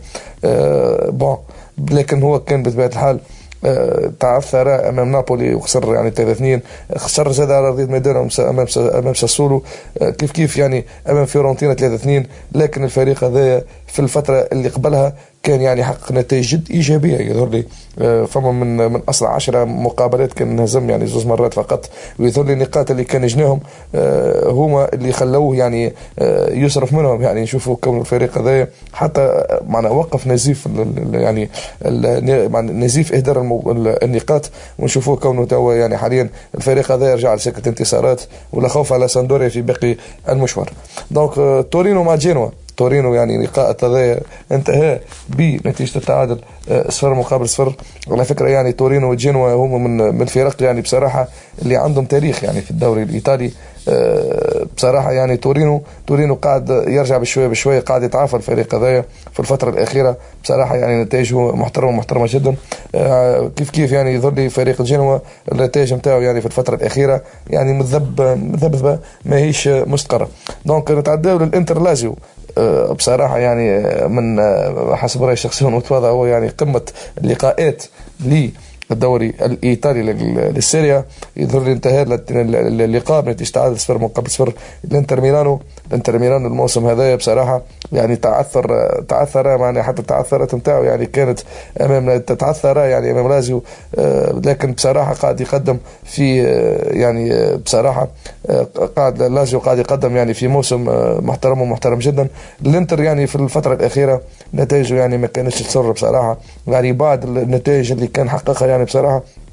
لكن هو كان بطبيعة الحال تعثر امام نابولي وخسر يعني 3-2. خسر زاد على ارضيه ميدانو امام ساسولو. كيف يعني امام فيورنتينا 3-2. لكن الفريق هذا في الفتره اللي قبلها كان يعني حقق نتائج جد ايجابيه. يظهر لي فما من اصل 10 مقابلات كان هزم يعني 2 مرات فقط. ويظهر لي النقاط اللي كان يجناهم هما اللي خلوه يعني يصرف منهم. يعني نشوفوا كون الفريق هذا حتى معنا وقف نزيف يعني نزيف اهدار النقاط. ونشوفوا كونه توا يعني حاليا الفريق هذا يرجع لسكه انتصارات ولا خوف على ساندوريا في باقي المشوار. دونك تورينو مع جينوا. تورينو يعني لقاء هذا انتهى بنتيجة التعادل 0-0. على فكرة يعني تورينو وجينوا هم من الفرق يعني بصراحة اللي عندهم تاريخ يعني في الدوري الإيطالي. بصراحة يعني تورينو قاعد يرجع بشوية قاعد يتعافى الفريق هذا في الفترة الأخيرة بصراحة. يعني نتائجه محترمة جدا. كيف يعني يظهر لي فريق جينوا النتائج نتاعو يعني في الفترة الأخيرة يعني مذبذبة ما هيش مستقرة. دونك نتعداو للإنتر لازيو. بصراحة يعني من حسب رأيي الشخصي والمتواضع هو يعني قمة اللقاءات للدوري الإيطالي للسيريا. يظهر لي انتهى اللقاء بنتيجة تعادل 0-0. الانتر ميلانو الموسم هذا بصراحة يعني تعثر يعني حتى التعثرات نتاعو يعني كانت امام لازيو. لكن بصراحة قاعد يقدم في يعني بصراحة لازيو قاعد يقدم يعني في موسم محترم جدا. الانتر يعني في الفترة الأخيرة نتائجه يعني ما كانتش تسر بصراحة. يعني بعض النتائج اللي كان حققها يعني بصراحة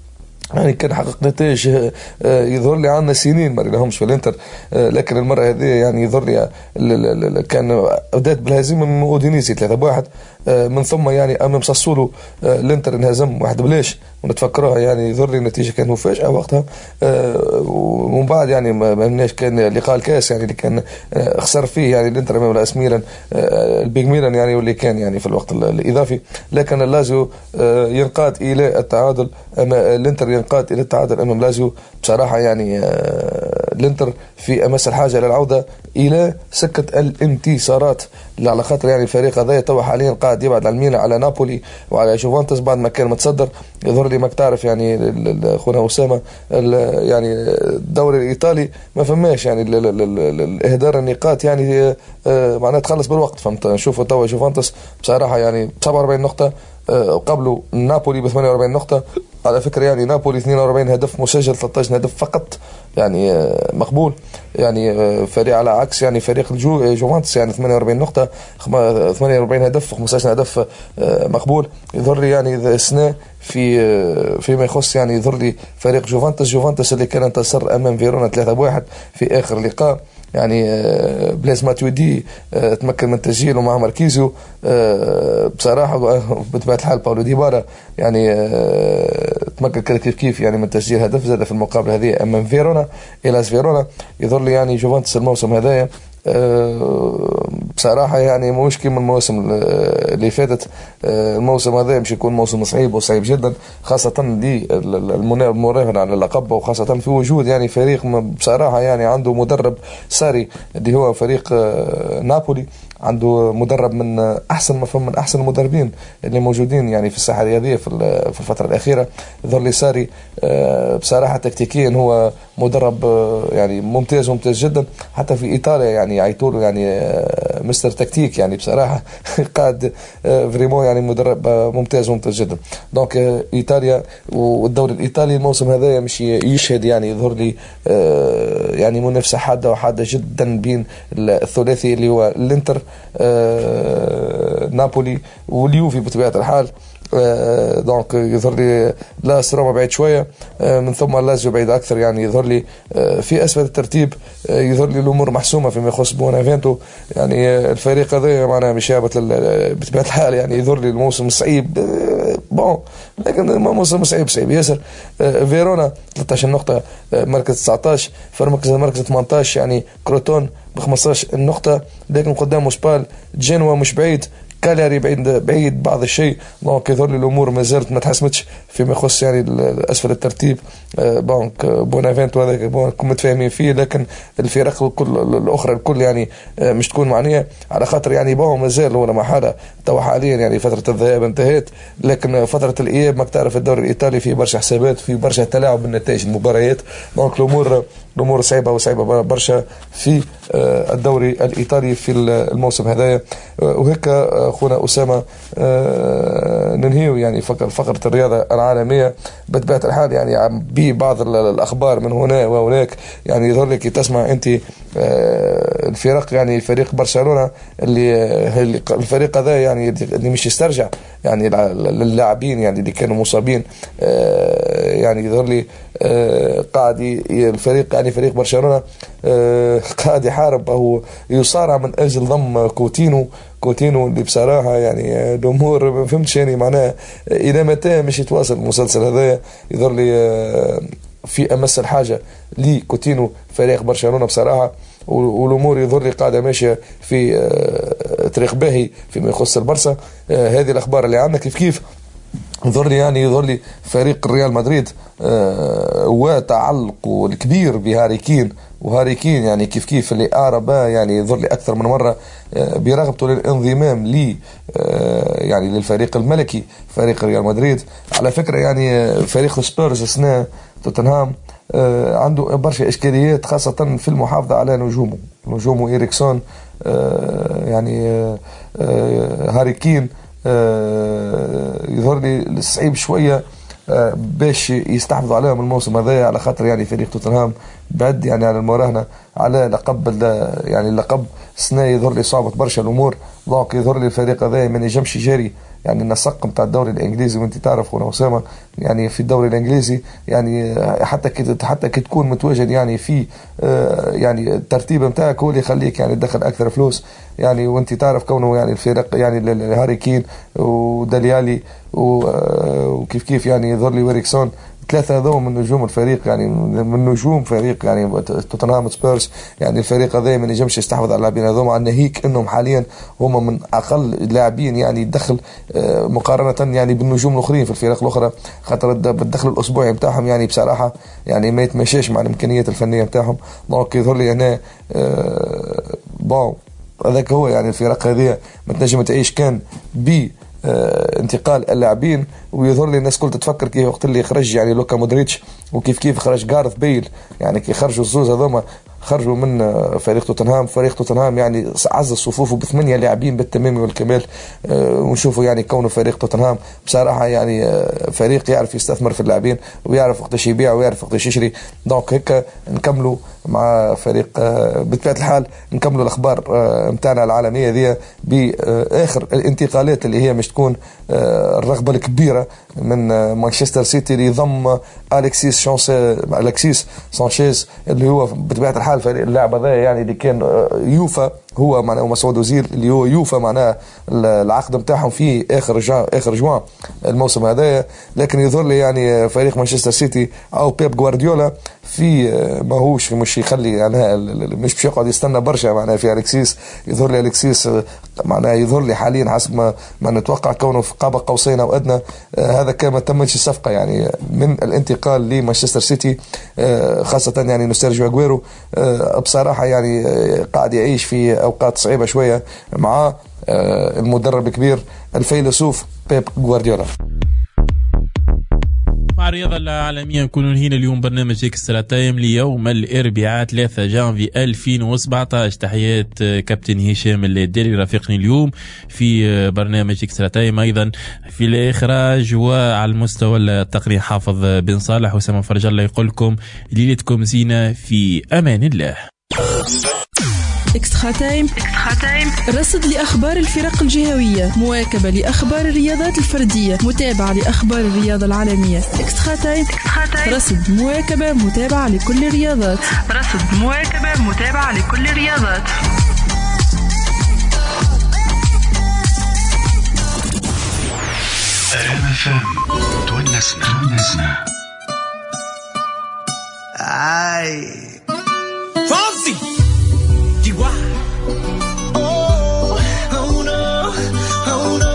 يعني كان حقق نتائج يظهر لي عندنا سنين ما لهمش في الانتر، لكن المره هذه يعني يظهر لي كان بدات بالهزيمه من اودينيزي 3-1، من ثم يعني امام ساسولو الانتر انهزم 1-0 ونتفكروها، يعني يظهر لي النتيجه كانت مفاجاه وقتها. ومن بعد يعني ما كان لقاء الكاس يعني اللي كان خسر فيه يعني الانتر امام الاس ميلان البيج ميلان يعني، واللي كان يعني في الوقت الاضافي، لكن اللازيو ينقاد الى التعادل، الانتر ينقاد الى التعادل امام لازيو. بصراحه يعني الانتر في امس الحاجه الى العوده الى سكه الانتصارات، على خاطر يعني الفريق هذا توا حاليا قاعد يبعد على الميلان على نابولي وعلى يوفنتوس بعد ما كان متصدر. يظهر لي ماك تعرف يعني خونا اسامه يعني الدوري الايطالي ما فماش يعني الاهدار النقاط يعني معناها تخلص بالوقت، فهمت. نشوفوا توا يوفنتوس بصراحه يعني 47 نقطه، قبله نابولي ب 48 نقطة. على فكرة يعني نابولي 42 هدف مسجل، 13 هدف فقط يعني مقبول، يعني فريق على عكس يعني فريق جوفنتوس يعني 48 نقطة 48 هدف 15 هدف مقبول. يظهر لي يعني السنة فيما يخص يعني يظهر لي فريق جوفنتوس اللي كان انتصر امام فيرونا 3-1 في اخر لقاء، يعني بلاز ماتويدي تمكن من تسجيله مع ماركيزيو بصراحه. بطبيعه الحال باولو ديبالا يعني تمكن كيف يعني من تسجيل هدف زاد في المقابله هذه امام فيرونا إلاس فيرونا. يظهر لي يعني جوفنتوس الموسم هذايا بصراحه يعني مش كيما المواسم اللي فاتت. الموسم هذا مش يكون موسم صعيب وصعيب جدا، خاصه دي المراهنه على اللقب، وخاصه في وجود يعني فريق بصراحه يعني عنده مدرب ساري اللي هو فريق نابولي، عنده مدرب من احسن من احسن المدربين اللي موجودين يعني في الساحه الرياضيه في الفتره الاخيره. يظهر لي ساري بصراحه تكتيكيا هو مدرب يعني ممتاز جدا، حتى في ايطاليا يعني يعيطوا يعني مستر تكتيك يعني بصراحه قاد فريمون يعني مدرب ممتاز جدا. دونك ايطاليا والدوري الايطالي الموسم هذا مش يشهد يعني يظهر لي يعني منافسه حاده جدا بين الثلاثي اللي هو الانتر نابولي واليوفي بطبيعه الحال. دونك يظهر لي لا روما بعيد شويه، من ثم لازيو بعيد اكثر، يعني يظهر لي في اسفل الترتيب يظهر لي الامور محسومه فيما يخص بونافنتو. يعني الفريق هذا معناها مش هابط بطبيعه الحال، يعني يظهر لي الموسم صعيب بون، لكن موسم صعيب ياسر. فيرونا 13 نقطه مركز 19، في المركز 18 يعني كروتون ب 15 نقطه، لكن قدامه سبال، جنوا مش بعيد، كالياري بعيد بعض الشيء. دونك يظهر لي الامور ما زالت ما تحسمتش فيما يخص يعني اسفل الترتيب. دونك بونافنتو هذاك كم متفاهمين فيه، لكن الفرق الاخرى الكل يعني مش تكون معنيه، على خاطر يعني ما زال ولا محاله توا حاليا يعني فتره الذهاب انتهت، لكن فتره الاياب ما تعرف الدوري الايطالي فيه برشا حسابات، فيه برشا تلاعب بالنتائج المباريات. دونك الامور صعيبه برشا في الدوري الايطالي في الموسم هذايا. وهيك اخونا اسامه ننهيو يعني فقره الرياضه العالميه بطبيعه الحال، يعني ببعض الاخبار من هنا وهناك. يعني يظهر لك تسمع انت الفرق، يعني فريق برشلونه اللي الفريق هذا يعني اللي مش يسترجع يعني للاعبين يعني اللي كانوا مصابين، يعني يظهر لي قاعد الفريق يعني فريق برشلونه قاعد يحارب او يصارع من اجل ضم كوتينو اللي بصراحه يعني الامور ما فهمتش يعني معناها الى متى مش يتواصل المسلسل هذا. يظهر لي في امس الحاجه لكوتينو فريق برشلونه بصراحه، والامور يظهر لي قاعده ماشيه في طريق باهي فيما يخص البرصه. هذه الاخبار اللي عندنا كيف يظهر لي فريق ريال مدريد وتعلق الكبير وهاري كين يعني كيف اللي أعرب يعني يظهر لي أكثر من مرة برغبته للانضمام يعني للفريق الملكي فريق ريال مدريد. على فكرة يعني فريق سبيرز السنة توتنهام عنده برشا إشكاليات، خاصة في المحافظة على نجومه إيريكسون، يعني هاري كين يظهر لي صعيب شوية باش يستحفظوا عليهم الموسم هذا، على خاطر يعني فريق توتنهام بعد يعني على المراهنة على اللقب السنة. يظهر لي صعبة برشا الأمور. دونك يظهر لي الفريق هذا ما نجمش يجاري يعني النسق نتاع الدوري الانجليزي، وانت تعرف خونا اسامه يعني في الدوري الانجليزي يعني حتى كي تكون متواجد يعني في يعني الترتيب نتاعك هو اللي يخليك يعني تدخل اكثر فلوس يعني. وانت تعرف كونه يعني الفرق يعني هاري كين وداليالي وكيف كيف يعني ذورلي ويريكسون، ثلاثة هذول من نجوم الفريق يعني من نجوم فريق يعني توتنهام سبيرز. يعني الفريق هذا ما نجمش يستحوذ على اللاعبين هذول، مع ناهيك انهم حاليا هم من اقل لاعبين يعني يدخل مقارنة يعني بالنجوم الاخرين في الفرق الاخرى، خاطر الدخل الاسبوعي نتاعهم يعني بصراحة يعني ما يتماشاش مع الامكانيات الفنية نتاعهم. دونك يظهر لي هنا بون هذاك هو يعني الفرق هذه ما تنجم تعيش كان ب انتقال اللاعبين. ويظهر لي الناس كلها تتفكر كيف وقت اللي خرج يعني لوكا مودريتش وكيف خرج جارث بيل، يعني كي خرجوا الزوز هذوما خرجوا من فريق توتنهام يعني عز صفوفه ب8 لاعبين بالتمام والكمال. ونشوفوا يعني كونه فريق توتنهام بصراحه يعني فريق يعرف يستثمر في اللاعبين ويعرف وقتاش يبيع ويعرف وقتاش يشري. دونك هيك نكملوا مع فريق بطبيعه الحال نكملوا الاخبار نتاعنا العالميه ذي باخر الانتقالات اللي هي مش تكون الرغبه الكبيره من مانشستر سيتي اللي يضم اليكسيس سانشيز اللي هو بطبيعه الحال اللاعب هذا يعني اللي كان يوفى هو معناه مسعود وزير اللي هو يوفى معناه العقد نتاعهم في اخر جوان الموسم هذا. لكن يظهر لي يعني فريق مانشستر سيتي او بيب غوارديولا في ماهوش مش يخلي يعني مش باش يقعد يستنى برشا معناه في اليكسيس. يظهر لي اليكسيس معناه يظهر لي حاليا حسب ما نتوقع كونه في قاب قوسين او ادنى هذا كان ما تمتش الصفقه يعني من الانتقال لمانشستر سيتي، خاصه يعني سيرجيو اغويرو بصراحه يعني قاعد يعيش في اوقات صعيبه شويه مع المدرب الكبير الفيلسوف بيب غوارديولا. مع الرياضة العالمية نكون هنا اليوم برنامج اكسترا تايم ليوم الاربعاء 3 جانفي 2017. تحيات كابتن هشام الليدالي رافقني اليوم في برنامج اكسترا تايم، ايضا في الاخراج وعلى المستوى التقني حافظ بن صالح. وسام فرج الله يقول لكم ليلتكم زينة في امان الله. اكسترا تايم رصد لأخبار الفرق الجهوية، مواكبة لأخبار الرياضات الفردية، متابعة لأخبار الرياضة العالمية. اكسترا تايم رصد مواكبة متابعة لكل الرياضات. RMFM تونسنا. Ay, Fonsi, Chihuahua. Oh no, oh no.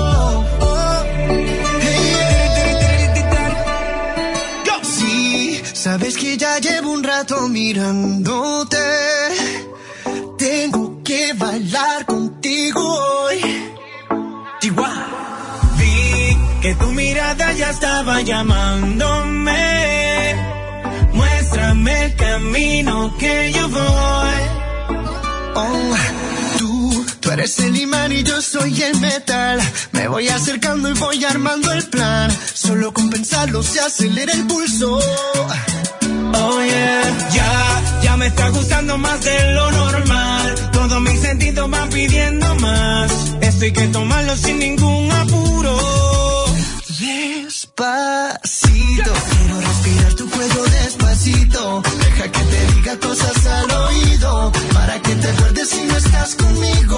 Go. Sí, sabes que ya llevo un rato mirándote. Tengo que bailar contigo hoy. Chihuahua. Vi que tu mirada ya estaba llamándome. Muéstrame el camino que yo voy. Oh, tú eres el imán y yo soy el metal. Me voy acercando y voy armando el plan. Solo con pensarlo se acelera el pulso. Oh yeah, ya me está gustando más de lo normal. Todos mis sentidos van pidiendo más. Esto hay que tomarlo sin ningún apuro. Despacito, quiero respirar tu cuello despacito. Deja que te diga cosas al oído, para que te acuerdes si no estás conmigo.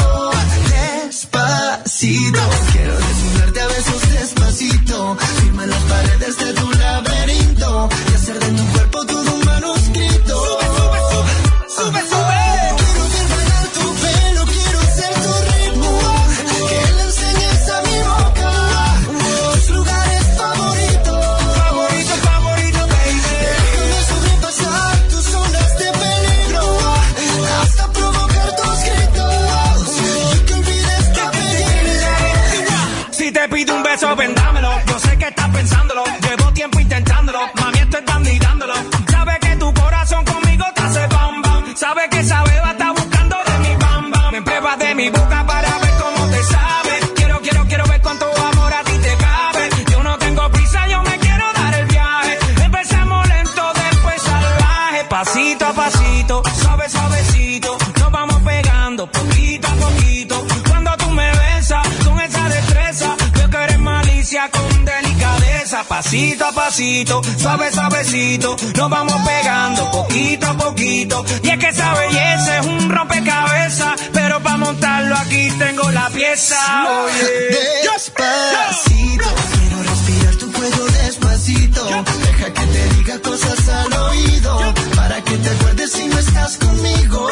Despacito, quiero desnudarte a besos despacito. Firma las paredes de tu laberinto y hacer de tu cuerpo todo un manuscrito. Sube, sube. Quiero ver bailar tu pelo, quiero ser tu ritmo. Que le enseñes a mi boca tus lugares favoritos, baby. Déjame sobrepasar tus zonas de peligro, hasta provocar tus gritos y que olvides tu apellido. Si te pido un beso, vendámelo. Yo sé que estás pensándolo, llevo tiempo intentándolo. Mami, estoy dando y dándolo. Sabe que tu corazón conmigo te hace bam bam. Sabe que esa beba está buscando de mi bam bam. Me pruebas de mi boca para ver cómo te sabe. Quiero ver cuánto amor a ti te cabe. Yo no tengo prisa, yo me quiero dar el viaje. Empecemos lento, después salvaje. Pasito a pasito, suavecito, nos vamos pegando poquito a poquito. Cuando tú me besas con esa destreza, diga con delicadeza, pasito a pasito, suave suavecito, nos vamos pegando poquito a poquito. Y es que esa belleza es un rompecabezas, pero para montarlo aquí tengo la pieza. Oye, despacito, quiero respirar tu cuello despacito. Deja que te diga cosas al oído, para que te acuerdes si no estás conmigo.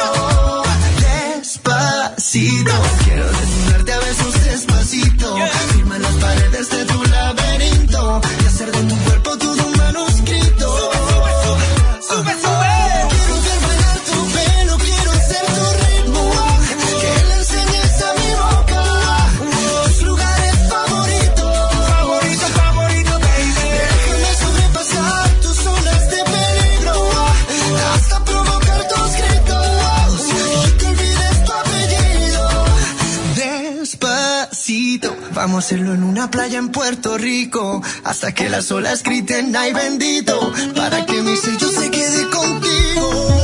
Despacito, quiero desnudarte a besos despacito. Firma en las paredes de tu laberinto y hacer de tu cuerpo todo un manuscrito. Sube, sube. Quiero ver bailar tu pelo, quiero ser tu ritmo. Que le enseñes a mi boca tus lugares favoritos. Favorito, favorito, baby. Déjame sobrepasar tus zonas de peligro hasta provocar tus gritos y que olvides tu apellido. Despacito, vamos a hacerlo en una playa en Puerto Rico hasta que las olas griten ay bendito, para que mi sello se quede contigo.